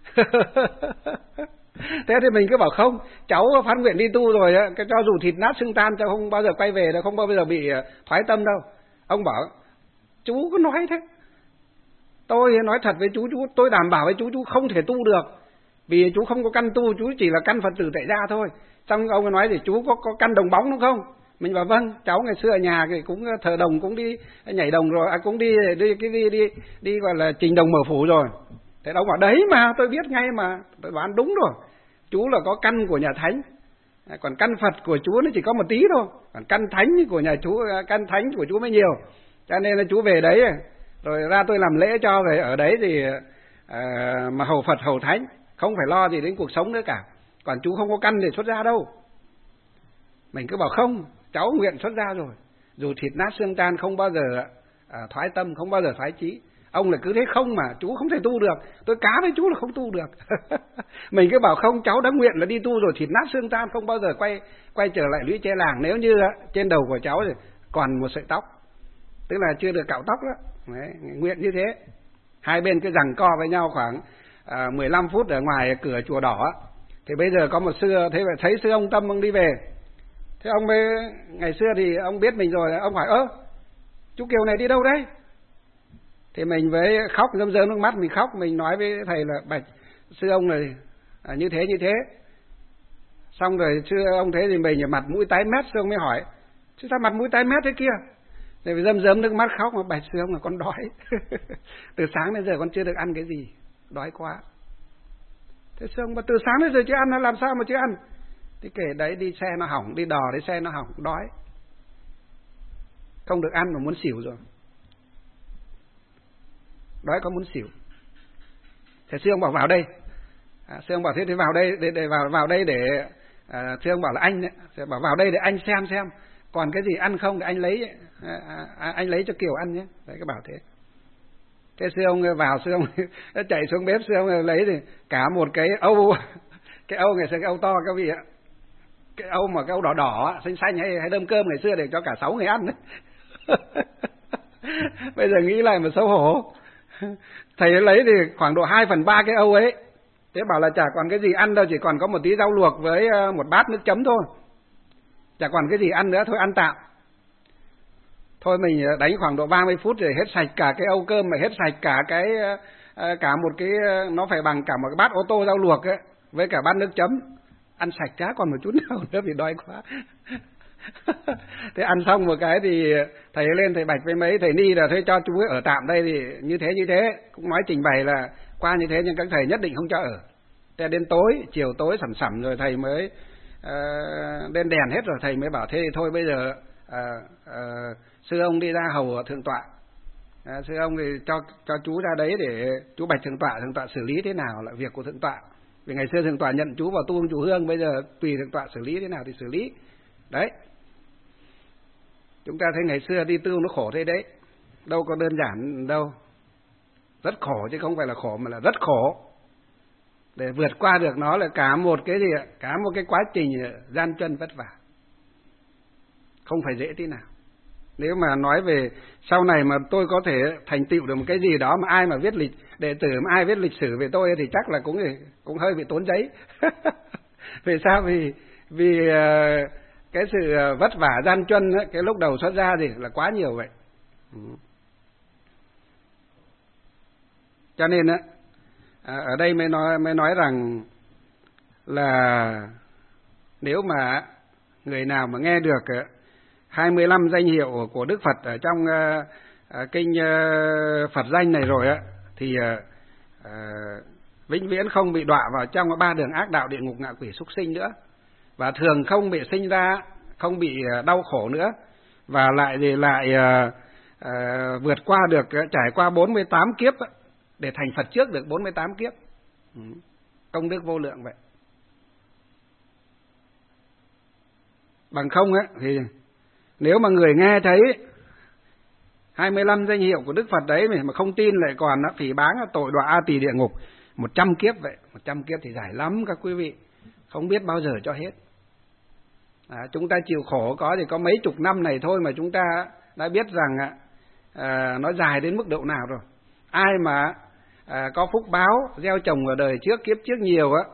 Thế thì mình cứ bảo không, cháu phát nguyện đi tu rồi á, cho dù thịt nát xương tan cháu không bao giờ quay về đâu, không bao giờ bị thoái tâm đâu. Ông bảo chú cứ nói thế. Tôi nói thật với chú, chú tôi đảm bảo với chú, chú không thể tu được, vì chú không có căn tu, chú chỉ là căn Phật tử tại gia thôi. Xong ông ấy nói thì chú có có căn đồng bóng đúng không? Mình bảo vâng, cháu ngày xưa ở nhà thì cũng thờ đồng, cũng đi nhảy đồng rồi, à, cũng đi đi cái đi, đi đi gọi là trình đồng mở phủ rồi. Thế ông bảo đấy mà tôi biết ngay mà, tôi đoán đúng rồi. Chú là có căn của nhà thánh, còn căn Phật của chú nó chỉ có một tí thôi, còn căn thánh của nhà chú, căn thánh của chú mới nhiều. Cho nên là chú về đấy rồi ra tôi làm lễ cho, về ở đấy thì à, mà hầu Phật hầu thánh, không phải lo gì đến cuộc sống nữa cả. Còn chú không có căn để xuất gia đâu. Mình cứ bảo không, cháu nguyện xuất gia rồi, dù thịt nát xương tan không bao giờ à, thoái tâm, không bao giờ thoái chí. Ông là cứ thế không mà chú không thể tu được, tôi cá với chú là không tu được. Mình cứ bảo không, cháu đã nguyện là đi tu rồi, thịt nát xương tan, không bao giờ quay quay trở lại lũy tre làng. Nếu như trên đầu của cháu thì còn một sợi tóc, tức là chưa được cạo tóc đó. Đấy, nguyện như thế. Hai bên cứ giằng co với nhau khoảng à, mười lăm phút ở ngoài cửa chùa đỏ. Thì bây giờ có một sư, thế vậy thấy sư ông Tâm ông đi về. Thế ông mới, ngày xưa thì ông biết mình rồi, ông hỏi ơ chú Kiều này đi đâu đấy? Thì mình với khóc rơm rơm nước mắt, mình khóc, mình nói với thầy là bạch sư ông này à, như thế như thế. Xong rồi sư ông thế thì mình mặt mũi tái mét, sư ông mới hỏi chứ sao mặt mũi tái mét thế kia? Thì rơm rơm nước mắt khóc mà bạch sư ông là con đói. Từ sáng đến giờ con chưa được ăn cái gì, đói quá. Thế sư ông mà từ sáng đến giờ chưa ăn, làm sao mà chưa ăn? Thì kể đấy, đi xe nó hỏng, đi đò đấy xe nó hỏng, đói, không được ăn mà muốn xỉu rồi, đói có muốn xỉu. Thế sư ông bảo vào đây, à, sư ông bảo thế thì vào đây để, để vào vào đây để à, sư ông bảo là anh đấy, sư bảo vào đây để anh xem xem còn cái gì ăn không thì anh lấy, à, à, anh lấy cho Kiều ăn nhé. Đấy, cái bảo thế. Thế sư ông vào, sư ông chạy xuống bếp, sư ông lấy thì cả một cái âu, cái âu ngày xưa cái âu to các vị ạ, cái âu mà cái âu đỏ đỏ xanh xanh hay, hay đơm cơm ngày xưa để cho cả sáu người ăn đấy. Bây giờ nghĩ lại mà xấu hổ. Thầy lấy thì khoảng độ hai phần ba cái âu ấy. Thế bảo là chả còn cái gì ăn đâu, chỉ còn có một tí rau luộc với một bát nước chấm thôi, chả còn cái gì ăn nữa, thôi ăn tạm. Thôi mình đánh khoảng độ ba mươi phút rồi hết sạch cả cái âu cơm, mà hết sạch cả cái cả một cái, nó phải bằng cả một cái bát ô tô rau luộc ấy, với cả bát nước chấm. Ăn sạch chả còn một chút nào nữa vì đói quá. Thế ăn xong một cái thì thầy lên thầy bạch với mấy thầy ni là thôi cho chú ấy ở tạm đây, thì như thế như thế cũng nói trình bày là qua như thế nhưng các thầy nhất định không cho ở. Thế đến tối, chiều tối sẩm sẩm rồi thầy mới uh, lên đèn hết rồi thầy mới bảo thế thì thôi bây giờ uh, uh, sư ông đi ra hầu thượng tọa, uh, sư ông thì cho cho chú ra đấy để chú bạch thượng tọa, thượng tọa xử lý thế nào là việc của thượng tọa. Vì ngày xưa thượng tọa nhận chú vào tu chủ Hương, bây giờ tùy thượng tọa xử lý thế nào thì xử lý. Đấy. Chúng ta thấy ngày xưa đi tu nó khổ thế đấy, đâu có đơn giản đâu. Rất khổ chứ không phải là khổ mà là rất khổ. Để vượt qua được nó là cả một cái gì ạ? Cả một cái quá trình gian truân vất vả. Không phải dễ tí nào. Nếu mà nói về sau này mà tôi có thể thành tựu được một cái gì đó mà ai mà viết lịch đệ tử, mà ai viết lịch sử về tôi thì chắc là cũng cũng hơi bị tốn giấy. Vì sao? Vì vì cái sự vất vả gian truân cái lúc đầu xuất ra thì là quá nhiều vậy. Cho nên á, ở đây mới nói mới nói rằng là nếu mà người nào mà nghe được hai mươi lăm danh hiệu của Đức Phật ở trong uh, kinh uh, Phật danh này rồi á, thì uh, uh, vĩnh viễn không bị đọa vào trong ba đường ác đạo, địa ngục, ngạ quỷ, súc sinh nữa, và thường không bị sinh ra, không bị đau khổ nữa, và lại thì lại uh, uh, vượt qua được, trải qua bốn mươi tám kiếp để thành Phật trước được bốn mươi tám kiếp. Ừ. Công đức vô lượng vậy. Bằng không á thì nếu mà người nghe thấy hai mươi lăm danh hiệu của Đức Phật đấy mà không tin, lại còn phỉ báng tội đọa A Tỳ địa ngục một trăm kiếp vậy. Một trăm kiếp thì dài lắm các quý vị, không biết bao giờ cho hết. À, chúng ta chịu khổ có thì có mấy chục năm này thôi mà chúng ta đã biết rằng à, nó dài đến mức độ nào rồi. Ai mà à, có phúc báo gieo trồng ở đời trước, kiếp trước nhiều á,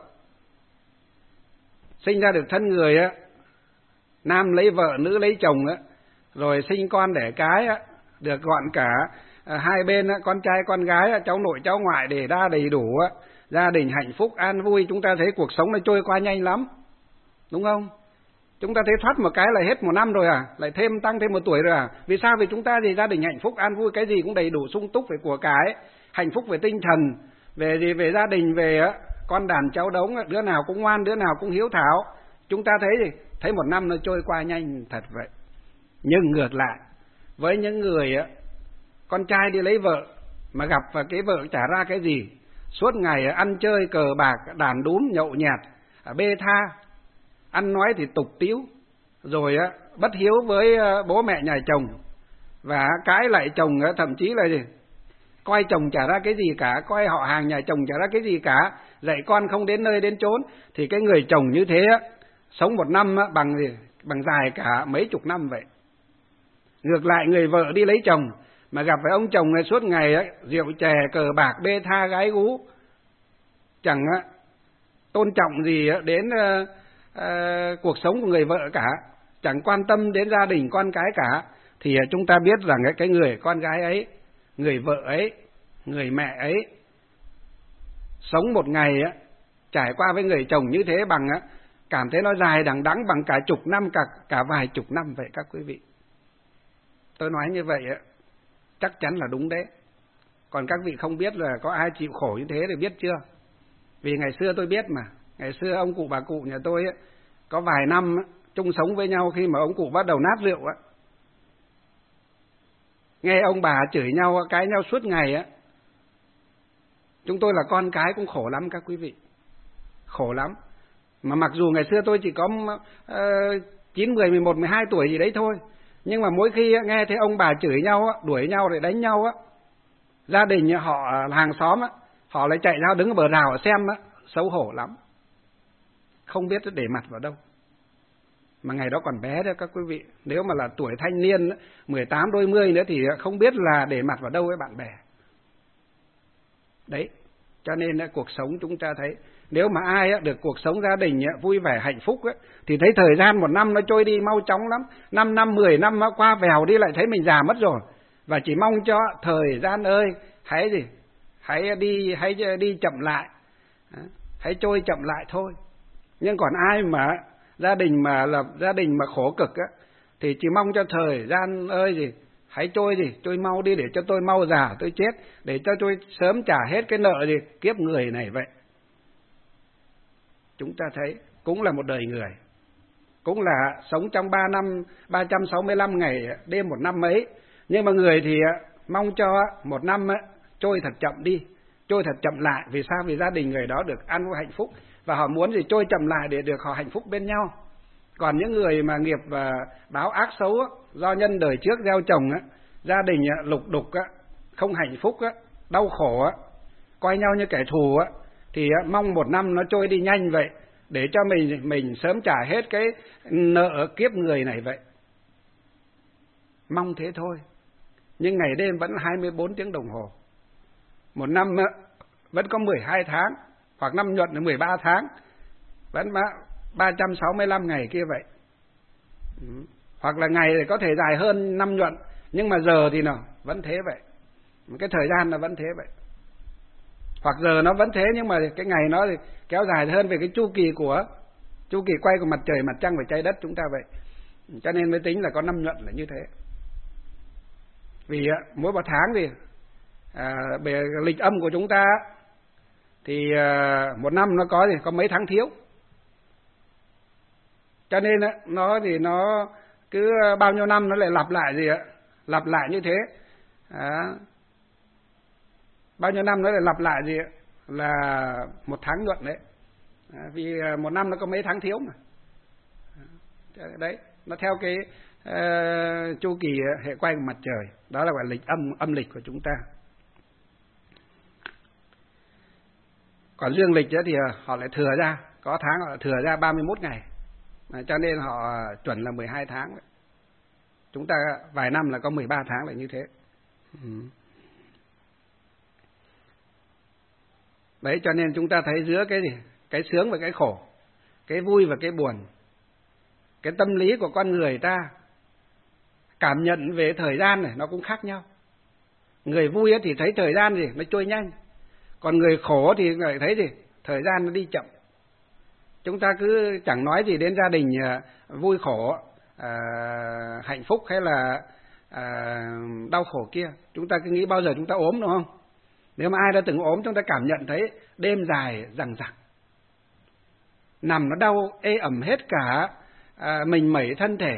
sinh ra được thân người á, nam lấy vợ, nữ lấy chồng á, rồi sinh con đẻ cái á, được gọn cả à, hai bên á, con trai con gái á, cháu nội cháu ngoại để ra đầy đủ á, gia đình hạnh phúc an vui. Chúng ta thấy cuộc sống nó trôi qua nhanh lắm, đúng không? Chúng ta thấy thoát một cái là hết một năm rồi à, lại thêm tăng thêm một tuổi rồi à. Vì sao? Vì chúng ta thì gia đình hạnh phúc an vui, cái gì cũng đầy đủ sung túc về của cái, hạnh phúc về tinh thần, về gì về gia đình, về á, con đàn cháu đống, đứa nào cũng ngoan, đứa nào cũng hiếu thảo. Chúng ta thấy gì? Thấy một năm nó trôi qua nhanh thật vậy. Nhưng ngược lại, với những người á, con trai đi lấy vợ mà gặp và cái vợ trả ra cái gì, suốt ngày ăn chơi cờ bạc, đàn đúm, nhậu nhẹt, bê tha, ăn nói thì tục tĩu, rồi á bất hiếu với bố mẹ nhà chồng, và cãi lại chồng, thậm chí là gì? Coi chồng trả ra cái gì cả, coi họ hàng nhà chồng trả ra cái gì cả, dạy con không đến nơi đến chốn, thì cái người chồng như thế á, sống một năm á, bằng gì? Bằng dài cả mấy chục năm vậy. Ngược lại người vợ đi lấy chồng mà gặp phải ông chồng này suốt ngày ấy, rượu chè cờ bạc bê tha gái gú, chẳng á, tôn trọng gì á, đến uh, uh, cuộc sống của người vợ cả, chẳng quan tâm đến gia đình con cái cả, thì uh, chúng ta biết rằng cái, cái người con gái ấy, người vợ ấy, người mẹ ấy sống một ngày á, trải qua với người chồng như thế bằng á, cảm thấy nó dài đằng đẵng bằng cả chục năm, cả cả vài chục năm vậy các quý vị. Tôi nói như vậy á, chắc chắn là đúng đấy. Còn các vị không biết là có ai chịu khổ như thế thì biết chưa? Vì ngày xưa tôi biết mà, ngày xưa ông cụ bà cụ nhà tôi á, có vài năm á, chung sống với nhau khi mà ông cụ bắt đầu nát rượu á. Nghe ông bà chửi nhau, cãi nhau suốt ngày á. Chúng tôi là con cái cũng khổ lắm các quý vị. Khổ lắm. Mà mặc dù ngày xưa tôi chỉ có uh, chín, mười, mười một, mười hai tuổi gì đấy thôi, nhưng mà mỗi khi nghe thấy ông bà chửi nhau, đuổi nhau để đánh nhau, gia đình họ, hàng xóm, họ lại chạy ra đứng ở bờ rào xem, xấu hổ lắm. Không biết để mặt vào đâu. Mà ngày đó còn bé đó các quý vị. Nếu mà là tuổi thanh niên, mười tám đôi mươi nữa thì không biết là để mặt vào đâu với bạn bè. Đấy, cho nên cuộc sống chúng ta thấy, nếu mà ai được cuộc sống gia đình vui vẻ hạnh phúc thì thấy thời gian một năm nó trôi đi mau chóng lắm. Năm năm, mười năm qua vèo đi lại thấy mình già mất rồi. Và chỉ mong cho thời gian ơi, hãy gì? Hãy đi, hãy đi chậm lại. Hãy trôi chậm lại thôi. Nhưng còn ai mà gia đình mà là gia đình mà khổ cực á, thì chỉ mong cho thời gian ơi gì? Hãy trôi gì? Trôi mau đi để cho tôi mau già, tôi chết, để cho tôi sớm trả hết cái nợ gì kiếp người này vậy. Chúng ta thấy cũng là một đời người, cũng là sống trong ba năm, ba trăm sáu mươi lăm ngày đêm một năm ấy. Nhưng mà người thì mong cho một năm trôi thật chậm đi, trôi thật chậm lại. Vì sao? Vì gia đình người đó được an vui hạnh phúc, và họ muốn gì trôi chậm lại để được họ hạnh phúc bên nhau. Còn những người mà nghiệp và báo ác xấu do nhân đời trước gieo trồng, gia đình lục đục, không hạnh phúc, đau khổ, coi nhau như kẻ thù, thì mong một năm nó trôi đi nhanh vậy, để cho mình mình sớm trả hết cái nợ kiếp người này vậy. Mong thế thôi. Nhưng ngày đêm vẫn hai mươi bốn tiếng đồng hồ. Một năm vẫn có mười hai tháng, hoặc năm nhuận là mười ba tháng, vẫn ba trăm sáu mươi lăm ngày kia vậy. Hoặc là ngày thì có thể dài hơn năm nhuận, nhưng mà giờ thì nào vẫn thế vậy. Cái thời gian là vẫn thế vậy. Hoặc giờ nó vẫn thế, nhưng mà cái ngày nó thì kéo dài hơn về cái chu kỳ của chu kỳ quay của mặt trời, mặt trăng và trái đất chúng ta vậy. Cho nên mới tính là có năm nhuận là như thế. Vì mỗi một tháng thì à, về lịch âm của chúng ta thì à, một năm nó có gì có mấy tháng thiếu. Cho nên nó thì nó cứ bao nhiêu năm nó lại lặp lại gì ạ, lặp lại như thế. À, bao nhiêu năm nó lại lặp lại gì ạ, là một tháng nhuận đấy. À, vì một năm nó có mấy tháng thiếu mà. Đấy, nó theo cái uh, chu kỳ hệ quay của mặt trời, đó là gọi là lịch âm âm lịch của chúng ta. Còn dương lịch thì họ lại thừa ra, có tháng họ lại thừa ra ba mươi mốt ngày, à, cho nên họ chuẩn là mười hai tháng. Chúng ta vài năm là có mười ba tháng là như thế. Ừ. Đấy, cho nên chúng ta thấy giữa cái gì, cái sướng và cái khổ, cái vui và cái buồn, cái tâm lý của con người ta cảm nhận về thời gian này nó cũng khác nhau. Người vui thì thấy thời gian gì nó trôi nhanh, còn người khổ thì lại thấy gì thời gian nó đi chậm. Chúng ta cứ chẳng nói gì đến gia đình vui khổ, à, hạnh phúc hay là à, đau khổ kia, chúng ta cứ nghĩ bao giờ chúng ta ốm, đúng không? Nếu mà ai đã từng ốm, chúng ta cảm nhận thấy đêm dài dằng dặc, nằm nó đau ê ẩm hết cả à, mình mẩy thân thể.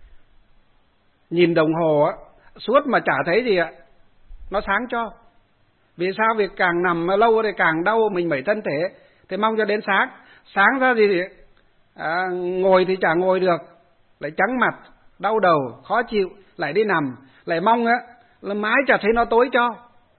Nhìn đồng hồ á, suốt mà chả thấy gì ạ, nó sáng cho. Vì sao? Vì càng nằm lâu thì càng đau mình mẩy thân thể, thì mong cho đến sáng. Sáng ra gì thì à, ngồi thì chả ngồi được, lại trắng mặt, đau đầu, khó chịu, lại đi nằm, lại mong á là mãi chả thấy nó tối cho.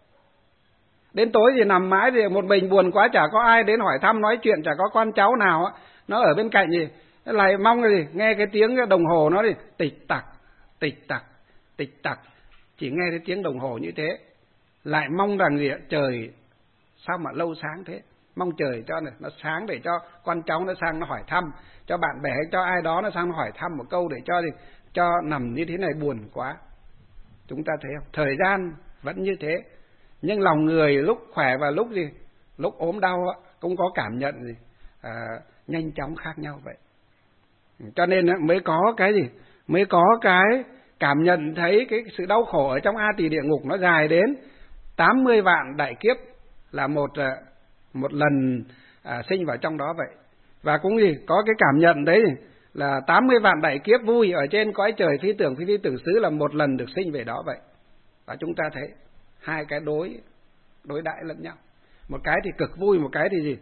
Đến tối thì nằm mãi thì một mình buồn quá, chả có ai đến hỏi thăm nói chuyện, chả có con cháu nào á nó ở bên cạnh gì, lại mong cái gì nghe cái tiếng đồng hồ nó thì tịch tặc, tịch tặc, tịch tặc, chỉ nghe cái tiếng đồng hồ như thế, lại mong rằng gì trời sao mà lâu sáng thế, mong trời cho này nó sáng để cho con cháu nó sang nó hỏi thăm, cho bạn bè hay cho ai đó nó sang nó hỏi thăm một câu để cho gì cho nằm như thế này buồn quá. Chúng ta thấy không? Thời gian vẫn như thế, nhưng lòng người lúc khỏe và lúc gì lúc ốm đau cũng có cảm nhận gì à, nhanh chóng khác nhau vậy. Cho nên mới có cái gì mới có cái cảm nhận thấy cái sự đau khổ ở trong A Tỳ địa ngục nó dài đến tám mươi vạn đại kiếp là một một lần à, sinh vào trong đó vậy. Và cũng gì có cái cảm nhận đấy là tám mươi vạn đại kiếp vui ở trên cõi trời phi tưởng phi phi tưởng xứ là một lần được sinh về đó vậy. Và chúng ta thấy hai cái đối đối đãi lẫn nhau, một cái thì cực vui, một cái thì gì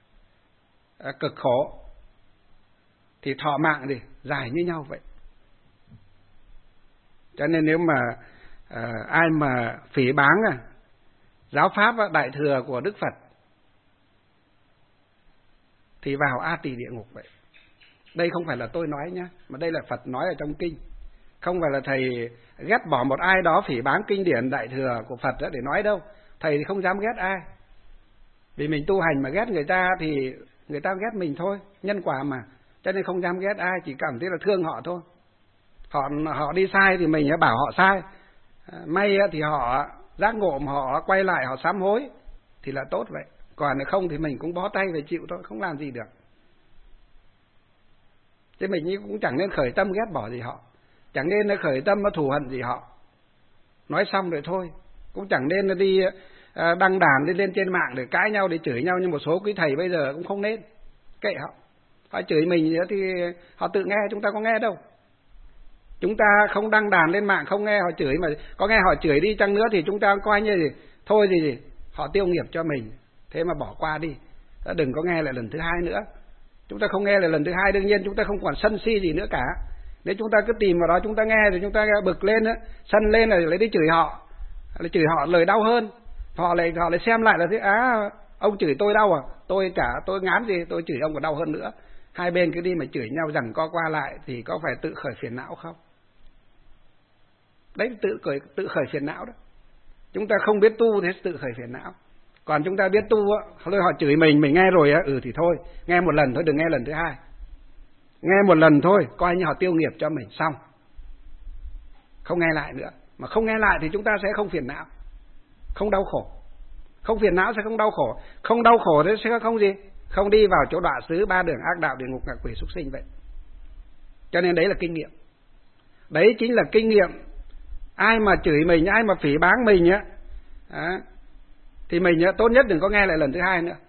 à, cực khổ, thì thọ mạng gì dài như nhau vậy. Cho nên nếu mà à, ai mà phỉ báng à, giáo pháp đại thừa của Đức Phật thì vào A Tỳ địa ngục vậy. Đây không phải là tôi nói nhá, mà đây là Phật nói ở trong kinh. Không phải là thầy ghét bỏ một ai đó phỉ báng kinh điển đại thừa của Phật đó để nói đâu. Thầy thì không dám ghét ai. Vì mình tu hành mà ghét người ta thì người ta ghét mình thôi, nhân quả mà. Cho nên không dám ghét ai, chỉ cảm thấy là thương họ thôi. Họ họ đi sai thì mình bảo họ sai. May thì họ giác ngộ mà họ quay lại họ sám hối thì là tốt vậy. Còn không thì mình cũng bó tay về chịu thôi, không làm gì được. Thế mình cũng chẳng nên khởi tâm ghét bỏ gì họ, chẳng nên khởi tâm thù hận gì họ. Nói xong rồi thôi, cũng chẳng nên đi đăng đàn đi lên trên mạng để cãi nhau, để chửi nhau như một số quý thầy bây giờ cũng không nên. Kệ họ, họ chửi mình thì họ tự nghe, chúng ta có nghe đâu. Chúng ta không đăng đàn lên mạng, không nghe họ chửi, mà có nghe họ chửi đi chăng nữa thì chúng ta coi như gì thôi gì gì họ tiêu nghiệp cho mình, thế mà bỏ qua đi, đừng có nghe lại lần thứ hai nữa. Chúng ta không nghe lại lần thứ hai, đương nhiên chúng ta không còn sân si gì nữa cả. Nếu chúng ta cứ tìm vào đó chúng ta nghe thì chúng ta bực lên á, sân lên là lấy đi chửi họ, lại chửi họ lời đau hơn. Họ lại họ lại xem lại là thế, á ông chửi tôi đau à, tôi chả tôi ngán gì, tôi chửi ông còn đau hơn nữa. Hai bên cứ đi mà chửi nhau rằng co qua lại thì có phải tự khởi phiền não không? Đấy, tự khởi tự khởi phiền não đó. Chúng ta không biết tu thế tự khởi phiền não. Còn chúng ta biết tu á, họ chửi mình mình nghe rồi á, ừ thì thôi, nghe một lần thôi, đừng nghe lần thứ hai. Nghe một lần thôi, coi như họ tiêu nghiệp cho mình xong. Không nghe lại nữa. Mà không nghe lại thì chúng ta sẽ không phiền não, không đau khổ. Không phiền não sẽ không đau khổ. Không đau khổ thế sẽ không gì? Không đi vào chỗ đọa xứ ba đường ác đạo, địa ngục, ngạ quỷ, súc sinh vậy. Cho nên đấy là kinh nghiệm. Đấy chính là kinh nghiệm. Ai mà chửi mình, ai mà phỉ báng mình á, à, thì mình á, tốt nhất đừng có nghe lại lần thứ hai nữa.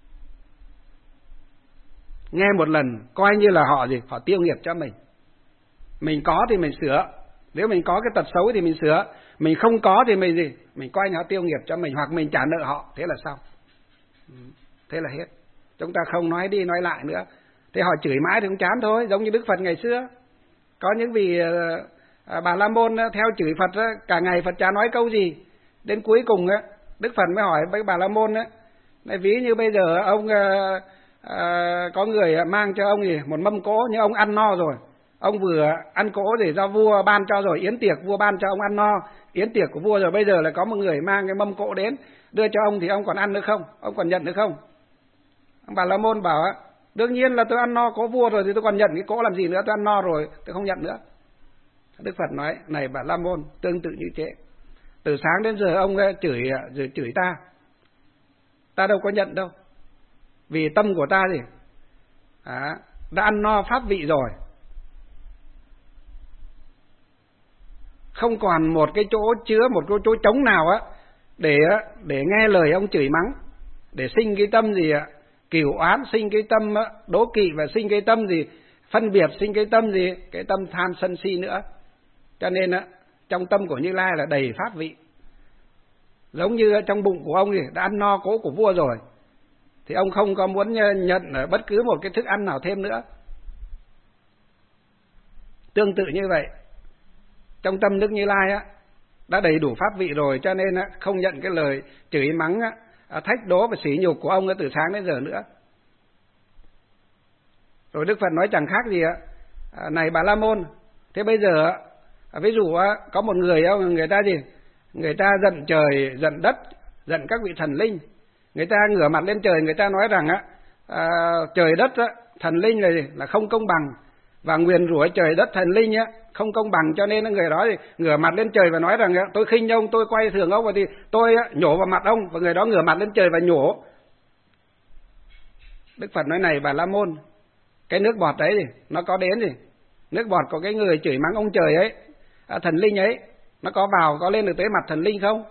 Nghe một lần coi như là họ gì? Họ tiêu nghiệp cho mình. Mình có thì mình sửa. Nếu mình có cái tật xấu thì mình sửa. Mình không có thì mình gì? Mình coi như họ tiêu nghiệp cho mình, hoặc mình trả nợ họ. Thế là xong. Thế là hết. Chúng ta không nói đi nói lại nữa. Thế họ chửi mãi thì cũng chán thôi. Giống như Đức Phật ngày xưa. Có những vị à, Bà La Môn theo chửi Phật á, cả ngày Phật chả nói câu gì. Đến cuối cùng á, Đức Phật mới hỏi với Bà La Môn á, này ví như bây giờ ông à, à, có người mang cho ông gì một mâm cỗ, nhưng ông ăn no rồi. Ông vừa ăn cỗ để do vua ban cho rồi, yến tiệc vua ban cho ông ăn no, yến tiệc của vua rồi, bây giờ lại có một người mang cái mâm cỗ đến đưa cho ông thì ông còn ăn nữa không? Ông còn nhận nữa không? Ông Bà La Môn bảo á, đương nhiên là tôi ăn no cỗ vua rồi thì tôi còn nhận cái cỗ làm gì nữa, tôi ăn no rồi tôi không nhận nữa. Đức Phật nói, này Bà La Môn, tương tự như thế. Từ sáng đến giờ ông chửi rồi chửi ta, ta đâu có nhận đâu. Vì tâm của ta gì? À, đã ăn no pháp vị rồi. Không còn một cái chỗ chứa, một cái chỗ trống nào á để để nghe lời ông chửi mắng, để sinh cái tâm gì ạ? Cửu oán, sinh cái tâm đố kỵ, và sinh cái tâm gì? Phân biệt, sinh cái tâm gì? Cái tâm tham sân si nữa. Cho nên á, trong tâm của Như Lai là đầy pháp vị. Giống như trong bụng của ông thì đã ăn no cỗ của vua rồi, thì ông không có muốn nhận bất cứ một cái thức ăn nào thêm nữa. Tương tự như vậy, trong tâm Đức Như Lai á, đã đầy đủ pháp vị rồi, cho nên á, không nhận cái lời chửi mắng á, thách đố và sỉ nhục của ông từ sáng đến giờ nữa. Rồi Đức Phật nói chẳng khác gì á, này Bà La Môn, thế bây giờ ví dụ có một người người ta gì, người ta giận trời, giận đất, giận các vị thần linh, người ta ngửa mặt lên trời, người ta nói rằng á, à, trời đất á, thần linh là gì? Là không công bằng, và nguyền rủa trời đất thần linh á không công bằng, cho nên người đó thì ngửa mặt lên trời và nói rằng tôi khinh ông, tôi quay thường ông, và thì tôi á, nhổ vào mặt ông, và người đó ngửa mặt lên trời và nhổ. Đức Phật nói, này Bà La Môn, cái nước bọt đấy thì nó có đến gì? Nước bọt của cái người chửi mắng ông trời ấy, à, thần linh ấy, nó có vào, có lên được tới mặt thần linh không?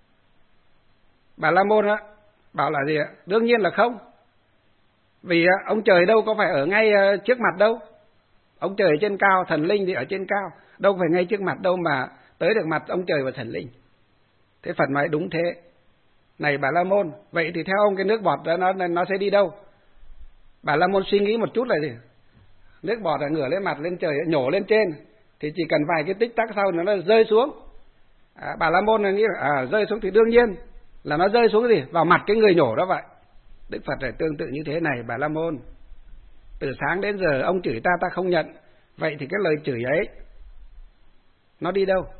Bà La Môn á bảo là gì ạ? Đương nhiên là không. Vì ông trời đâu có phải ở ngay trước mặt đâu. Ông trời ở trên cao, thần linh thì ở trên cao, đâu phải ngay trước mặt đâu mà tới được mặt ông trời và thần linh. Thế Phật nói đúng thế. Này Bà La Môn, vậy thì theo ông cái nước bọt đó nó nó sẽ đi đâu? Bà La Môn suy nghĩ một chút là gì? Nước bọt là ngửa lên mặt lên trời, nhổ lên trên, thì chỉ cần vài cái tích tắc sau nó rơi xuống. À, Bà La Môn là nghĩ là à, rơi xuống thì đương nhiên là nó rơi xuống gì? Vào mặt cái người nhổ đó vậy. Đức Phật là tương tự như thế này Bà La Môn. Từ sáng đến giờ ông chửi ta, ta không nhận. Vậy thì cái lời chửi ấy nó đi đâu?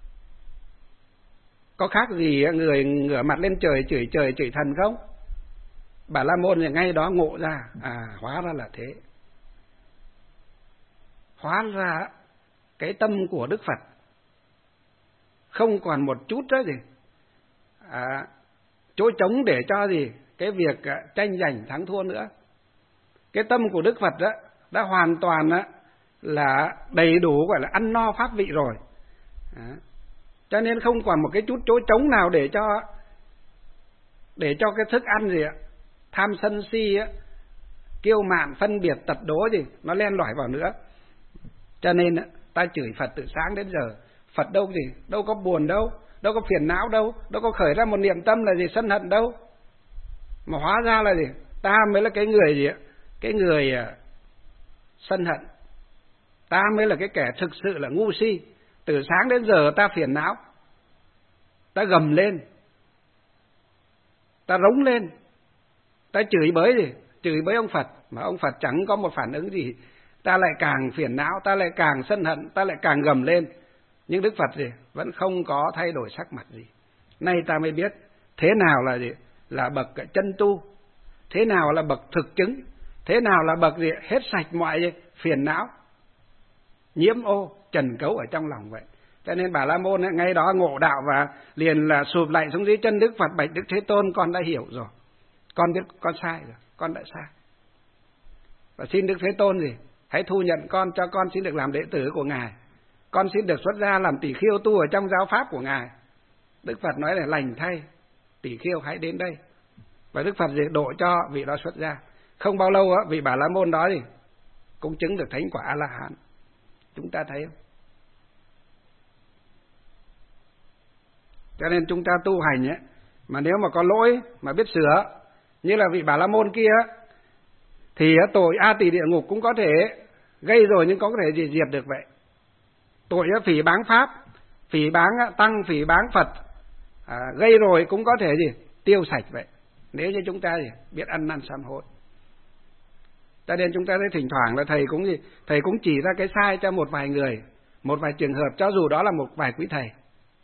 Có khác gì người ngửa mặt lên trời chửi trời chửi thần không? Bà La Môn thì ngay đó ngộ ra, à hóa ra là thế. Hóa ra cái tâm của Đức Phật không còn một chút đó gì à, chỗ trống để cho gì cái việc tranh giành thắng thua nữa. Cái tâm của Đức Phật đó đã hoàn toàn đó là đầy đủ, gọi là ăn no pháp vị rồi. À, cho nên không còn một cái chút chỗ trống nào để cho để cho cái thức ăn gì ạ, tham sân si á, kiêu mạn, phân biệt, tật đố gì nó len lỏi vào nữa. Cho nên ta chửi Phật từ sáng đến giờ, Phật đâu gì, đâu có buồn đâu, đâu có phiền não đâu, đâu có khởi ra một niệm tâm là gì sân hận đâu. Mà hóa ra là gì, ta mới là cái người gì ạ, cái người uh, sân hận. Ta mới là cái kẻ thực sự là ngu si. Từ sáng đến giờ ta phiền não, ta gầm lên, ta rống lên, ta chửi bới gì, chửi bới ông Phật, mà ông Phật chẳng có một phản ứng gì. Ta lại càng phiền não, ta lại càng sân hận, ta lại càng gầm lên. Nhưng Đức Phật gì vẫn không có thay đổi sắc mặt gì. Nay ta mới biết thế nào là gì, là bậc chân tu, thế nào là bậc thực chứng, thế nào là bậc gì hết sạch mọi gì phiền não, nhiễm ô trần cấu ở trong lòng vậy. Cho nên Bà La Môn ấy, ngay đó ngộ đạo và liền là sụp lạy xuống dưới chân Đức Phật, bạch Đức Thế Tôn, con đã hiểu rồi, con biết con sai rồi, con đã sai. Và xin Đức Thế Tôn gì? Hãy thu nhận con, cho con xin được làm đệ tử của Ngài. Con xin được xuất gia làm tỳ khưu tu ở trong giáo pháp của Ngài. Đức Phật nói là lành thay, tỳ khưu hãy đến đây. Và Đức Phật gì độ cho vị đó xuất gia. Không bao lâu á, vị Bà La Môn đó gì cũng chứng được thánh quả A-la-hán. Chúng ta thấy không? Cho nên chúng ta tu hành ấy, mà nếu mà có lỗi mà biết sửa, như là vị Bà La Môn kia, thì tội A Tỳ địa ngục cũng có thể gây rồi, nhưng có thể gì diệt được vậy. Tội phỉ báng pháp, phỉ báng tăng, phỉ báng Phật, à, gây rồi cũng có thể gì tiêu sạch vậy, nếu như chúng ta gì biết ăn năn sám hối. Cho nên chúng ta thấy thỉnh thoảng là thầy cũng gì thầy cũng chỉ ra cái sai cho một vài người, một vài trường hợp, cho dù đó là một vài quý thầy.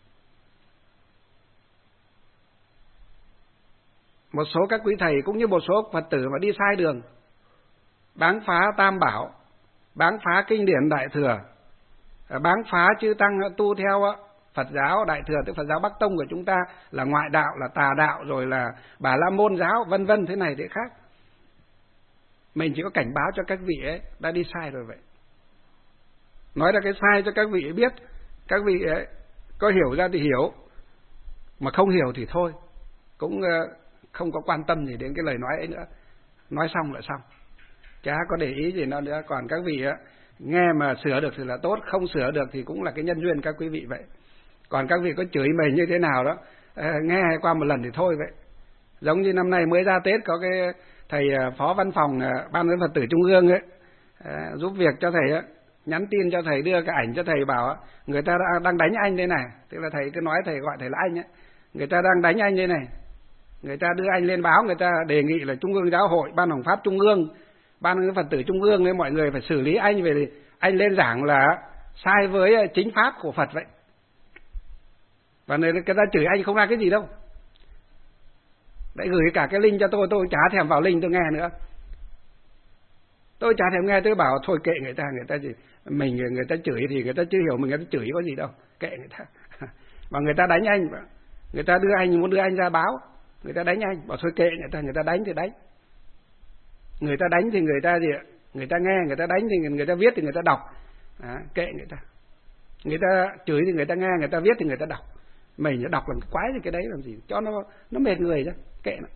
Một số các quý thầy cũng như một số Phật tử mà đi sai đường, báng phá Tam Bảo, báng phá kinh điển Đại Thừa, báng phá chư tăng tu theo Phật giáo Đại Thừa, tức Phật giáo Bắc Tông của chúng ta là ngoại đạo, là tà đạo, rồi là Bà La Môn giáo, vân vân, thế này thế khác. Mình chỉ có cảnh báo cho các vị ấy đã đi sai rồi vậy. Nói ra cái sai cho các vị ấy biết, các vị ấy có hiểu ra thì hiểu, mà không hiểu thì thôi, cũng không có quan tâm gì đến cái lời nói ấy nữa. Nói xong là xong, chả có để ý gì nữa nữa. Còn các vị ấy, nghe mà sửa được thì là tốt, không sửa được thì cũng là cái nhân duyên các quý vị vậy. Còn các vị có chửi mình như thế nào đó, nghe qua một lần thì thôi vậy. Giống như năm nay mới ra Tết, có cái thầy phó văn phòng Ban Huấn Phật tử Trung ương ấy, giúp việc cho thầy ấy, nhắn tin cho thầy, đưa cái ảnh cho thầy, bảo người ta đang đánh anh đây này. Tức là thầy cứ nói thầy gọi thầy là anh ấy, người ta đang đánh anh đây này. Người ta đưa anh lên báo, người ta đề nghị là Trung ương Giáo hội, Ban Hồng Pháp Trung ương, Ban Huấn Phật tử Trung ương ấy, mọi người phải xử lý anh về anh lên giảng là sai với chính pháp của Phật vậy. Và người ta chửi anh không ra cái gì đâu. Đấy, gửi cả cái link cho tôi, tôi chả thèm vào link tôi nghe nữa. Tôi chả thèm nghe, tôi bảo thôi kệ người ta, người ta gì mình người ta chửi thì người ta chưa hiểu mình, người ta chửi có gì đâu, kệ người ta. Mà người ta đánh anh, người ta đưa anh, muốn đưa anh ra báo, người ta đánh anh, bảo thôi kệ người ta, người ta đánh thì đánh. Người ta đánh thì người ta gì ạ? Người ta nghe, người ta đánh thì người ta viết thì người ta đọc. À, kệ người ta. Người ta chửi thì người ta nghe, người ta viết thì người ta đọc. Mình đọc làm cái quái thì cái đấy làm gì, cho nó nó mệt người chứ, kệ nó.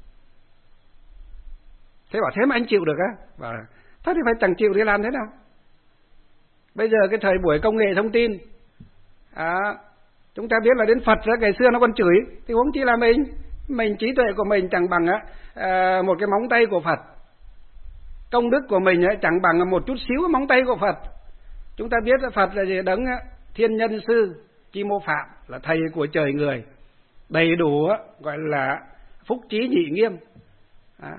Thế bảo thế mà anh chịu được á? Và thôi thì phải chẳng chịu thì làm thế nào? Bây giờ cái thời buổi công nghệ thông tin, à, chúng ta biết là đến Phật đó, ngày xưa nó còn chửi, thì huống chi là mình, mình trí tuệ của mình chẳng bằng á, à, một cái móng tay của Phật. Công đức của mình ấy, chẳng bằng một chút xíu cái móng tay của Phật. Chúng ta biết là Phật là gì? Đấng thiên nhân sư Chi Mô Phạm, là thầy của trời người, đầy đủ gọi là phúc trí nhị nghiêm, à,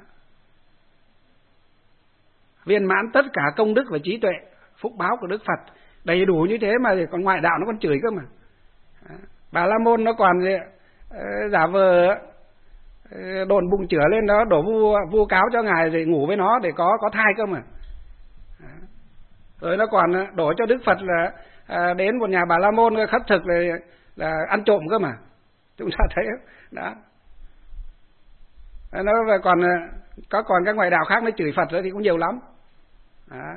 viên mãn tất cả công đức và trí tuệ, phúc báo của Đức Phật đầy đủ như thế mà còn ngoại đạo nó còn chửi cơ mà. À, Bà La Môn nó còn gì, giả vờ đồn bụng chửa lên đó, đổ vu vu cáo cho ngài rồi ngủ với nó để có có thai cơ mà. À, rồi nó còn đổ cho Đức Phật là à, đến một nhà Bà La Môn khất thực là, là ăn trộm cơ mà. Chúng ta thấy đó. Nó còn có còn các ngoại đạo khác nó chửi Phật nữa thì cũng nhiều lắm. À,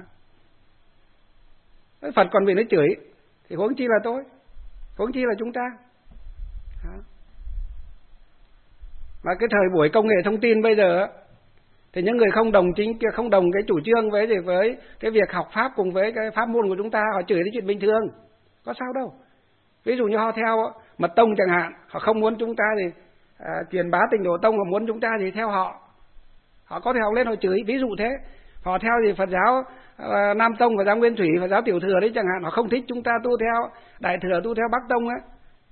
Phật còn bị nó chửi thì huống chi là tôi, huống chi là chúng ta. Đó. Mà cái thời buổi công nghệ thông tin bây giờ thì những người không đồng chính không đồng cái chủ trương với gì với cái việc học pháp cùng với cái pháp môn của chúng ta, họ chửi cái chuyện bình thường, có sao đâu. Ví dụ như họ theo Mật Tông chẳng hạn, họ không muốn chúng ta thì à, truyền bá Tịnh Độ Tông, họ muốn chúng ta thì theo họ, họ có thể học lên họ chửi, ví dụ thế. Họ theo thì Phật giáo à, Nam Tông, Phật giáo Nguyên Thủy, Phật giáo Tiểu Thừa đấy chẳng hạn, họ không thích chúng ta tu theo Đại Thừa, tu theo Bắc Tông ấy,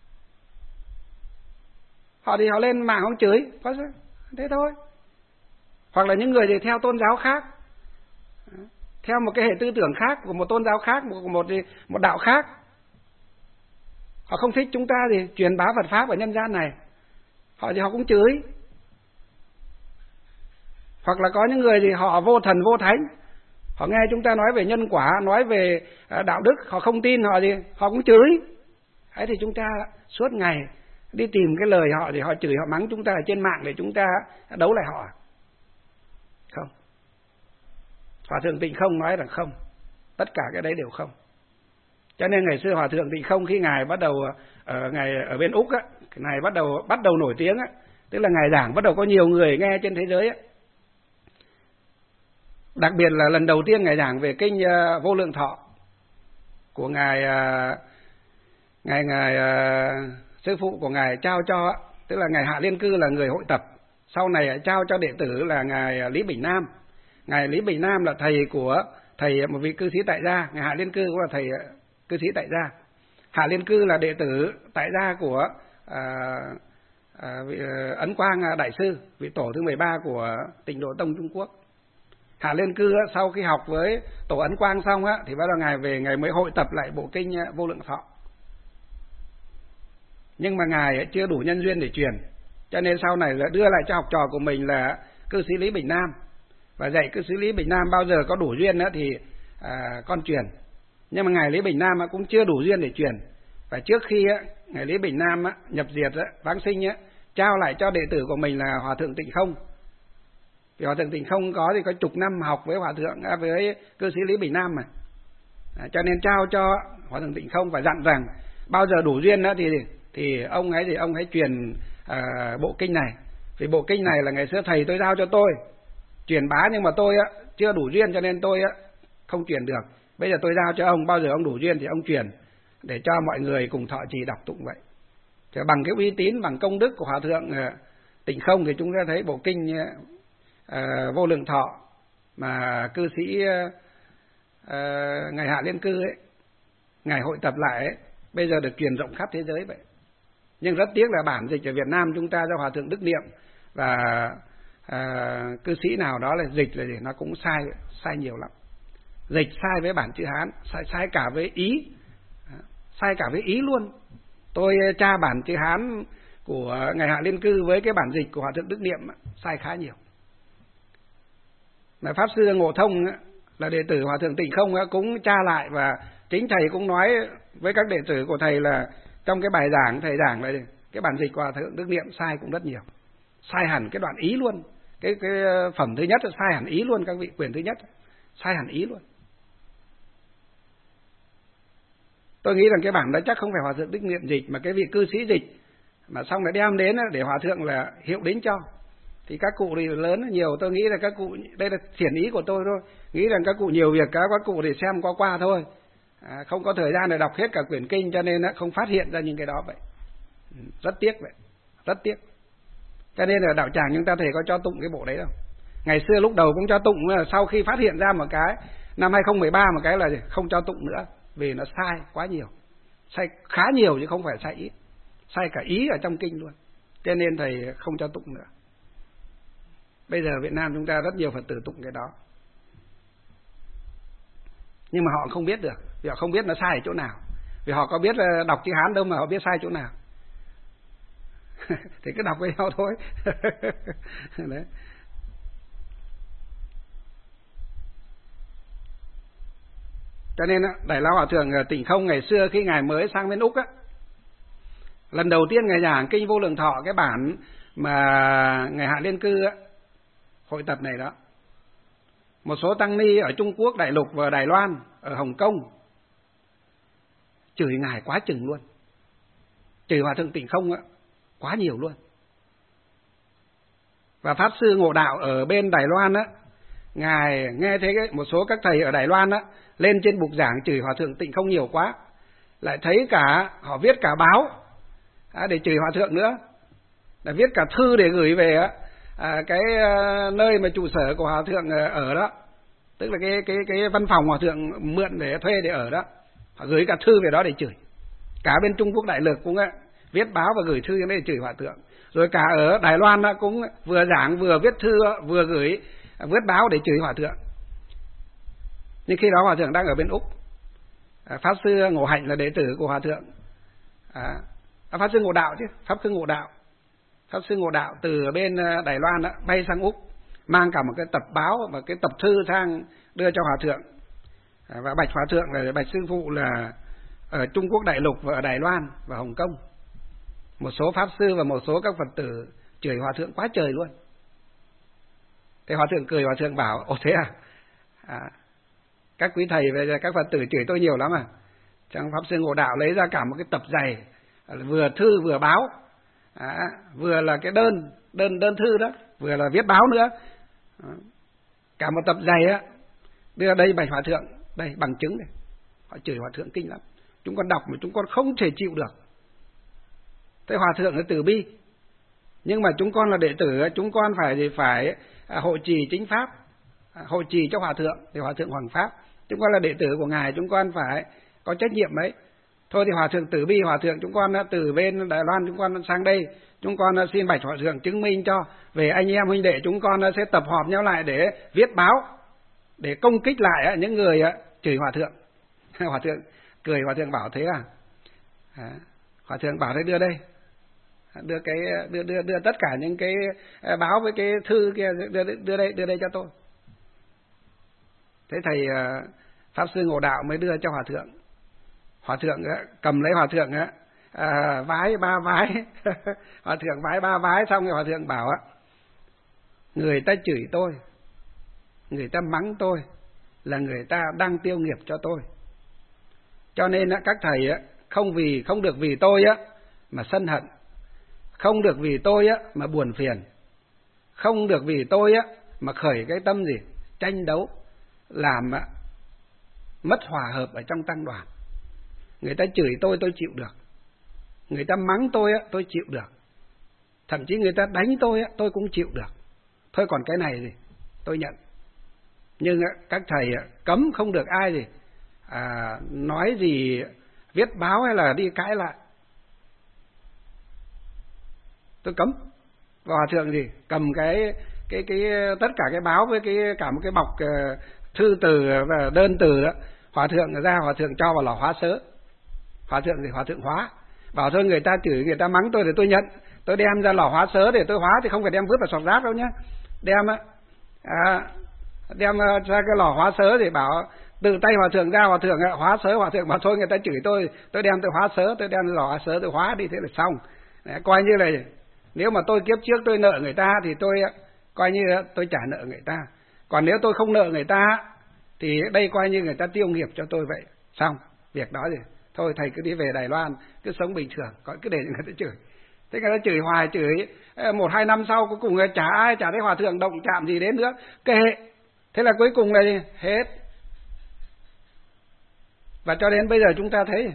họ thì họ lên mạng họ chửi, có sao? Thế thôi. Hoặc là những người thì theo tôn giáo khác, theo một cái hệ tư tưởng khác của một tôn giáo khác, một một một đạo khác, họ không thích chúng ta thì truyền bá Phật pháp ở nhân gian này, họ thì họ cũng chửi. Hoặc là có những người thì họ vô thần vô thánh, họ nghe chúng ta nói về nhân quả, nói về đạo đức, họ không tin, họ thì họ cũng chửi. ấy thì chúng ta suốt ngày đi tìm cái lời họ để họ chửi họ mắng chúng ta ở trên mạng để chúng ta đấu lại họ? Không. Hòa thượng Tịnh Không nói là không, tất cả cái đấy đều không. Cho nên ngày xưa Hòa thượng Tịnh Không khi ngài bắt đầu ở ngài ở bên Úc á, ngài bắt đầu bắt đầu nổi tiếng á, tức là ngài giảng bắt đầu có nhiều người nghe trên thế giới á. Đặc biệt là lần đầu tiên ngài giảng về kinh uh, Vô Lượng Thọ của ngài uh, ngài ngài uh, sư phụ của ngài trao cho, tức là ngài Hạ Liên Cư là người hội tập, sau này trao cho đệ tử là ngài Lý Bình Nam. Ngài Lý Bình Nam là thầy của thầy một vị cư sĩ tại gia, ngài Hạ Liên Cư cũng là thầy cư sĩ tại gia. Hạ Liên Cư là đệ tử tại gia của à, à, vị, Ấn Quang Đại Sư, vị tổ thứ mười ba của Tịnh Độ Tông Trung Quốc. Hạ Liên Cư sau khi học với tổ Ấn Quang xong á, thì bắt đầu ngài về ngài mới hội tập lại bộ kinh Vô Lượng Thọ. Nhưng mà ngài chưa đủ nhân duyên để truyền, cho nên sau này là đưa lại cho học trò của mình là cư sĩ Lý Bình Nam, và dạy cư sĩ Lý Bình Nam bao giờ có đủ duyên nữa thì à, con truyền. Nhưng mà ngài Lý Bình Nam cũng chưa đủ duyên để truyền, và trước khi ngài Lý Bình Nam nhập diệt vãng sinh trao lại cho đệ tử của mình là Hòa thượng Tịnh Không. Vì Hòa thượng Tịnh Không có thì có chục năm học với Hòa thượng với cư sĩ Lý Bình Nam mà, à, cho nên trao cho Hòa thượng Tịnh Không và dặn rằng bao giờ đủ duyên đó thì thì ông ấy thì ông hãy truyền à, bộ kinh này, vì bộ kinh này là ngày xưa thầy tôi giao cho tôi truyền bá, nhưng mà tôi á, chưa đủ duyên cho nên tôi á, không truyền được. Bây giờ tôi giao cho ông, bao giờ ông đủ duyên thì ông truyền để cho mọi người cùng thọ trì đọc tụng vậy. Chứ bằng cái uy tín, bằng công đức của Hòa thượng uh, Tịnh Không thì chúng ta thấy bộ kinh uh, Vô Lượng Thọ mà cư sĩ uh, uh, ngài Hạ Liên Cư ấy, ngài hội tập lại ấy, bây giờ được truyền rộng khắp thế giới vậy. Nhưng rất tiếc là bản dịch ở Việt Nam chúng ta do Hòa thượng Đức Niệm và À, cư sĩ nào đó là dịch là gì nó cũng sai sai nhiều lắm, dịch sai với bản chữ Hán, sai sai cả với ý, sai cả với ý luôn. Tôi tra bản chữ Hán của ngài Hạ Liên Cư với cái bản dịch của Hòa thượng Đức Niệm sai khá nhiều. Mà pháp sư Ngộ Thông là đệ tử Hòa thượng Tịnh Không cũng tra lại, và chính thầy cũng nói với các đệ tử của thầy là trong cái bài giảng thầy giảng là cái bản dịch của Hòa thượng Đức Niệm sai cũng rất nhiều, sai hẳn cái đoạn ý luôn. Cái, cái phẩm thứ nhất là sai hẳn ý luôn, các vị, quyển thứ nhất sai hẳn ý luôn. Tôi nghĩ rằng cái bản đó chắc không phải Hòa thượng Đức Niệm dịch, mà cái vị cư sĩ dịch, mà xong lại đem đến để Hòa thượng là hiệu đính cho. Thì các cụ thì lớn nhiều, tôi nghĩ là các cụ, đây là thiển ý của tôi thôi, nghĩ rằng các cụ nhiều việc các các cụ để xem qua qua thôi, à, không có thời gian để đọc hết cả quyển kinh, cho nên không phát hiện ra những cái đó vậy. Rất tiếc vậy, rất tiếc. Cho nên là đạo tràng chúng ta thấy có cho tụng cái bộ đấy đâu. Ngày xưa lúc đầu cũng cho tụng, sau khi phát hiện ra một cái năm hai không một ba một cái là không cho tụng nữa, vì nó sai quá nhiều, sai khá nhiều chứ không phải sai ít, sai cả ý ở trong kinh luôn, cho nên thầy không cho tụng nữa. Bây giờ Việt Nam chúng ta rất nhiều Phật tử tụng cái đó, nhưng mà họ không biết được, vì họ không biết nó sai ở chỗ nào, vì họ có biết là đọc chữ Hán đâu mà họ biết sai chỗ nào. Thì cứ đọc với nhau thôi. Đấy. Cho nên Đại Lão Hòa thượng Tịnh Không ngày xưa khi ngài mới sang bên Úc á, lần đầu tiên ngài giảng kinh Vô Lượng Thọ, cái bản mà ngài Hạ Liên Cư á, hội tập này đó, một số tăng ni ở Trung Quốc đại lục và Đài Loan, ở Hồng Kông chửi ngài quá chừng luôn, chửi Hòa thượng Tịnh Không á quá nhiều luôn. Và pháp sư Ngộ Đạo ở bên Đài Loan á, ngài nghe thấy cái, một số các thầy ở Đài Loan á lên trên bục giảng chửi Hòa thượng Tịnh Không nhiều quá, lại thấy cả họ viết cả báo à, để chửi Hòa thượng nữa, là viết cả thư để gửi về á, à, cái à, nơi mà trụ sở của Hòa thượng ở đó, tức là cái cái cái văn phòng Hòa thượng mượn để thuê để ở đó, họ gửi cả thư về đó để chửi. Cả bên Trung Quốc đại lục cũng á, viết báo và gửi thư để chửi Hòa thượng. Rồi cả ở Đài Loan cũng vừa giảng vừa viết thư vừa gửi viết báo để chửi Hòa thượng. Nhưng khi đó Hòa thượng đang ở bên Úc, à, pháp sư Ngộ Hạnh là đệ tử của Hòa thượng, à, pháp sư Ngộ Đạo chứ, pháp sư Ngộ Đạo, pháp sư Ngộ Đạo từ bên Đài Loan đó, bay sang Úc, mang cả một cái tập báo và cái tập thư sang đưa cho Hòa thượng, à, và bạch Hòa thượng là bạch sư phụ là ở Trung Quốc đại lục và ở Đài Loan và Hồng Kông. Một số pháp sư và một số các Phật tử chửi hòa thượng quá trời luôn. Thế hòa thượng cười, hòa thượng bảo: ồ thế à? à các quý thầy và các Phật tử chửi tôi nhiều lắm à? Trong pháp sư Ngộ Đạo lấy ra cả một cái tập dày, vừa thư vừa báo, à, vừa là cái đơn đơn đơn thư đó, vừa là viết báo nữa, à, cả một tập dày á, đưa đây bạch hòa thượng, đây bằng chứng này. Họ chửi hòa thượng kinh lắm, chúng con đọc mà chúng con không thể chịu được. Thế hòa thượng là từ bi, nhưng mà chúng con là đệ tử, chúng con phải thì phải à, hộ trì chính pháp, à, hộ trì cho hòa thượng thì hòa thượng hoằng pháp. Chúng con là đệ tử của ngài, chúng con phải có trách nhiệm ấy. Thôi thì hòa thượng từ bi, hòa thượng chúng con từ bên Đài Loan chúng con sang đây, chúng con xin bạch hòa thượng chứng minh cho, về anh em huynh đệ chúng con sẽ tập họp nhau lại để viết báo, để công kích lại những người chửi hòa thượng. Hòa thượng cười, hòa thượng bảo thế à? à hòa thượng bảo thế đưa đây, đưa cái đưa đưa đưa tất cả những cái báo với cái thư kia, đưa đưa đây đưa đây cho tôi. Thế thầy pháp sư Ngộ Đạo mới đưa cho hòa thượng. Hòa thượng cầm lấy hòa thượng à, vái ba vái. Hòa thượng vái ba vái xong rồi hòa thượng bảo: người ta chửi tôi, người ta mắng tôi là người ta đang tiêu nghiệp cho tôi. Cho nên các thầy không vì không được vì tôi mà sân hận, không được vì tôi mà buồn phiền, không được vì tôi mà khởi cái tâm gì tranh đấu, làm mất hòa hợp ở trong tăng đoàn. Người ta chửi tôi tôi chịu được, người ta mắng tôi tôi chịu được, thậm chí người ta đánh tôi tôi cũng chịu được. Thôi còn cái này gì tôi nhận. Nhưng các thầy cấm không được ai gì à, nói gì viết báo hay là đi cãi lại. Tôi cấm. Và hòa thượng gì cầm cái cái cái tất cả cái báo với cái cả một cái bọc uh, thư từ và đơn từ đó, hòa thượng ra, hòa thượng cho vào lò hóa sớ. Hòa thượng thì hòa thượng hóa, bảo thôi người ta chửi người ta mắng tôi thì tôi nhận, tôi đem ra lò hóa sớ để tôi hóa, thì không phải đem vứt vào sọt rác đâu nhá. Đem à, đem ra cái lò hóa sớ thì bảo từ tay hòa thượng ra, hòa thượng hóa sớ, hòa thượng bảo thôi người ta chửi tôi, tôi đem tôi hóa sớ, tôi đem lò hóa sớ tôi hóa đi, thế là xong. Đấy, coi như là nếu mà tôi kiếp trước tôi nợ người ta thì tôi coi như tôi trả nợ người ta, còn nếu tôi không nợ người ta thì đây coi như người ta tiêu nghiệp cho tôi vậy. Xong việc đó thì thôi thầy cứ đi về Đài Loan cứ sống bình thường, còn cứ để người ta chửi. Thế người ta chửi hoài, chửi một hai năm sau cuối cùng chả ai chả thấy hòa thượng động chạm gì đến nữa, kệ. Thế là cuối cùng là hết. Và cho đến bây giờ chúng ta thấy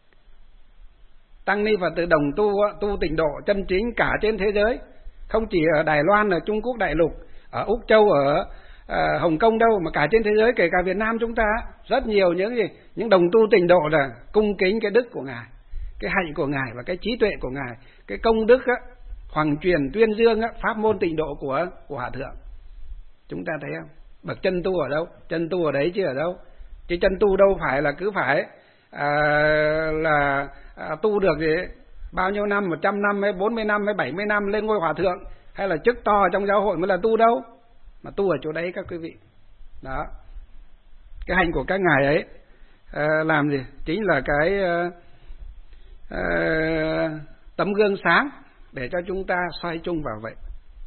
tăng ni Phật tử đồng tu tu tịnh độ chân chính cả trên thế giới, không chỉ ở Đài Loan, ở Trung Quốc đại lục, ở Úc Châu, ở uh, Hồng Kông đâu, mà cả trên thế giới, kể cả Việt Nam chúng ta, rất nhiều những gì những đồng tu tịnh độ là cung kính cái đức của ngài, cái hạnh của ngài và cái trí tuệ của ngài, cái công đức á, hoàng truyền tuyên dương á, pháp môn tịnh độ của của hòa thượng. Chúng ta thấy không? Bậc chân tu ở đâu? Chân tu ở đấy chứ ở đâu? Chứ chân tu đâu phải là cứ phải à, là à, tu được gì bao nhiêu năm, một trăm năm hay bốn mươi năm hay bảy mươi năm lên ngôi hòa thượng hay là chức to trong giáo hội mới là tu đâu, mà tu ở chỗ đấy các quý vị. Đó, cái hành của các ngài ấy à, làm gì chính là cái à, à, tấm gương sáng để cho chúng ta soi chung vào vậy.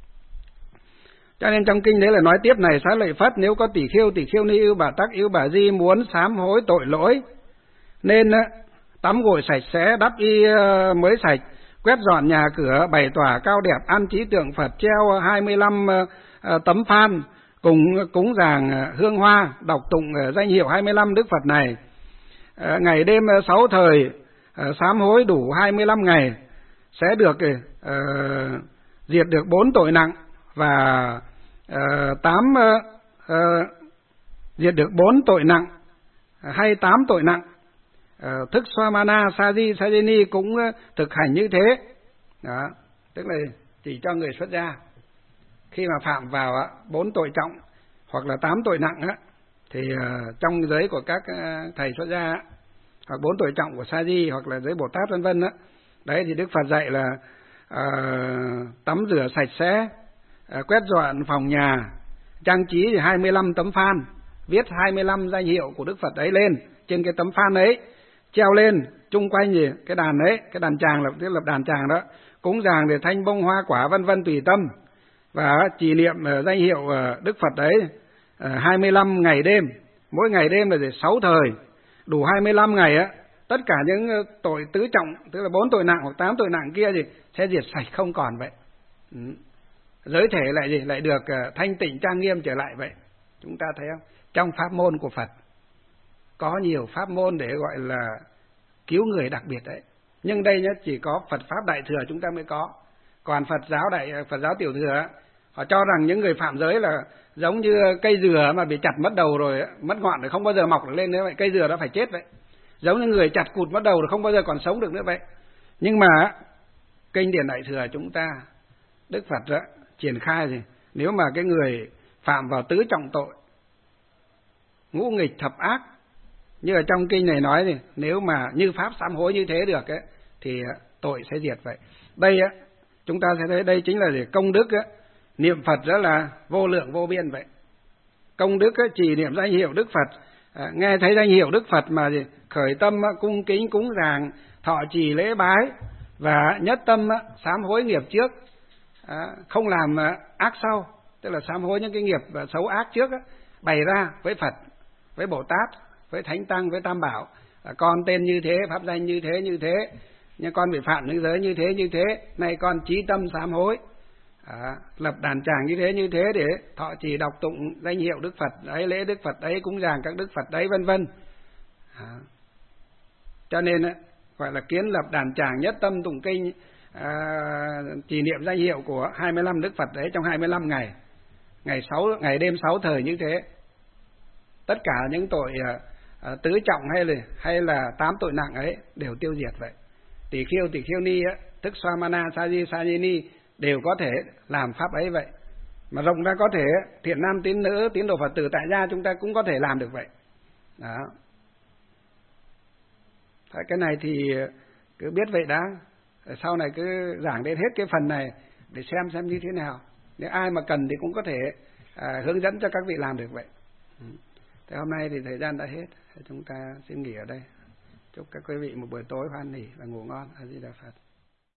Cho nên trong kinh đấy là nói tiếp này: Xá lợi Phất, nếu có tỷ khiêu, tỷ khiêu ni, ưu bà tắc, ưu bà di muốn sám hối tội lỗi, nên tắm gội sạch sẽ, đắp y mới sạch, quét dọn nhà cửa, bày tỏa cao đẹp, an trí tượng Phật, treo hai mươi lăm tấm phan, cùng cúng dường hương hoa, đọc tụng danh hiệu hai mươi lăm Đức Phật này. Ngày đêm sáu thời sám hối đủ hai mươi lăm ngày sẽ được uh, diệt được bốn tội nặng, và uh, tám uh, uh, diệt được bốn tội nặng hay tám tội nặng. Uh, thức Swamana, Saji, Sajini cũng uh, thực hành như thế. Đó, tức là chỉ cho người xuất gia khi mà phạm vào bốn uh, tội trọng hoặc là tám tội nặng uh, thì uh, trong giới của các uh, thầy xuất gia uh, hoặc bốn tội trọng của Saji hoặc là giới Bồ Tát vân vân, uh, đấy thì Đức Phật dạy là uh, tắm rửa sạch sẽ, uh, quét dọn phòng nhà, trang trí thì hai mươi lăm tấm phan, viết hai mươi lăm danh hiệu của Đức Phật ấy lên trên cái tấm phan ấy, treo lên chung quanh gì cái đàn đấy, cái đàn tràng là tức là đàn tràng đó, cúng dường để thanh bông hoa quả vân vân tùy tâm, và trì niệm danh hiệu Đức Phật đấy hai mươi lăm ngày đêm, mỗi ngày đêm là để sáu thời, đủ hai mươi lăm ngày á, tất cả những tội tứ trọng, tức là bốn tội nặng hoặc tám tội nặng kia gì sẽ diệt sạch không còn vậy. Ừ. Giới thể lại gì lại được thanh tịnh trang nghiêm trở lại vậy. Chúng ta thấy không? Trong pháp môn của Phật có nhiều pháp môn để gọi là cứu người đặc biệt đấy. Nhưng đây nhá, chỉ có Phật pháp Đại Thừa chúng ta mới có. Còn Phật giáo đại Phật giáo Tiểu Thừa họ cho rằng những người phạm giới là giống như cây dừa mà bị chặt mất đầu rồi, mất ngọn rồi không bao giờ mọc được lên nữa vậy, cây dừa đó phải chết vậy. Giống như người chặt cụt mất đầu rồi không bao giờ còn sống được nữa vậy. Nhưng mà kinh điển Đại Thừa chúng ta, Đức Phật đó, triển khai gì? Nếu mà cái người phạm vào tứ trọng tội, ngũ nghịch thập ác, như ở trong kinh này nói thì nếu mà như pháp sám hối như thế được ấy, thì tội sẽ diệt vậy. Đây á, chúng ta sẽ thấy đây chính là để công đức á, niệm Phật rất là vô lượng vô biên vậy. Công đức á, chỉ niệm danh hiệu Đức Phật, à, nghe thấy danh hiệu Đức Phật mà gì khởi tâm á, cung kính cúng dường, thọ trì lễ bái và nhất tâm á, sám hối nghiệp trước, à, không làm á, ác sau, tức là sám hối những cái nghiệp à, xấu ác trước á, bày ra với Phật, với Bồ Tát, với Thánh Tăng, với Tam Bảo, à, con tên như thế, pháp danh như thế như thế, nhưng con bị phạm nữ giới như thế như thế, nay con chí tâm sám hối, à, lập đàn tràng như thế như thế để thọ trì đọc tụng danh hiệu Đức Phật đấy, lễ Đức Phật đấy, cúng dường các Đức Phật đấy, vân vân. À, cho nên á, gọi là kiến lập đàn tràng nhất tâm tụng kinh, à, trì niệm danh hiệu của hai mươi lăm Đức Phật đấy trong hai mươi lăm ngày, ngày sáu ngày đêm sáu thời như thế. Tất cả những tội à, à, tứ trọng hay là hay là tám tội nặng ấy đều tiêu diệt vậy. Tỷ khiêu tỷ khiêu ni á, tức Swamana Saji Sajini đều có thể làm pháp ấy vậy. Mà rộng ra có thể thiện nam tín nữ, tín đồ Phật tử tại gia chúng ta cũng có thể làm được vậy. Đó. Cái này thì cứ biết vậy đã. Sau này cứ giảng đến hết cái phần này để xem xem như thế nào. Nếu ai mà cần thì cũng có thể à, hướng dẫn cho các vị làm được vậy. Thế hôm nay thì thời gian đã hết, chúng ta xin nghỉ ở đây. Chúc các quý vị một buổi tối hoan hỉ và ngủ ngon. A Di Đà Phật.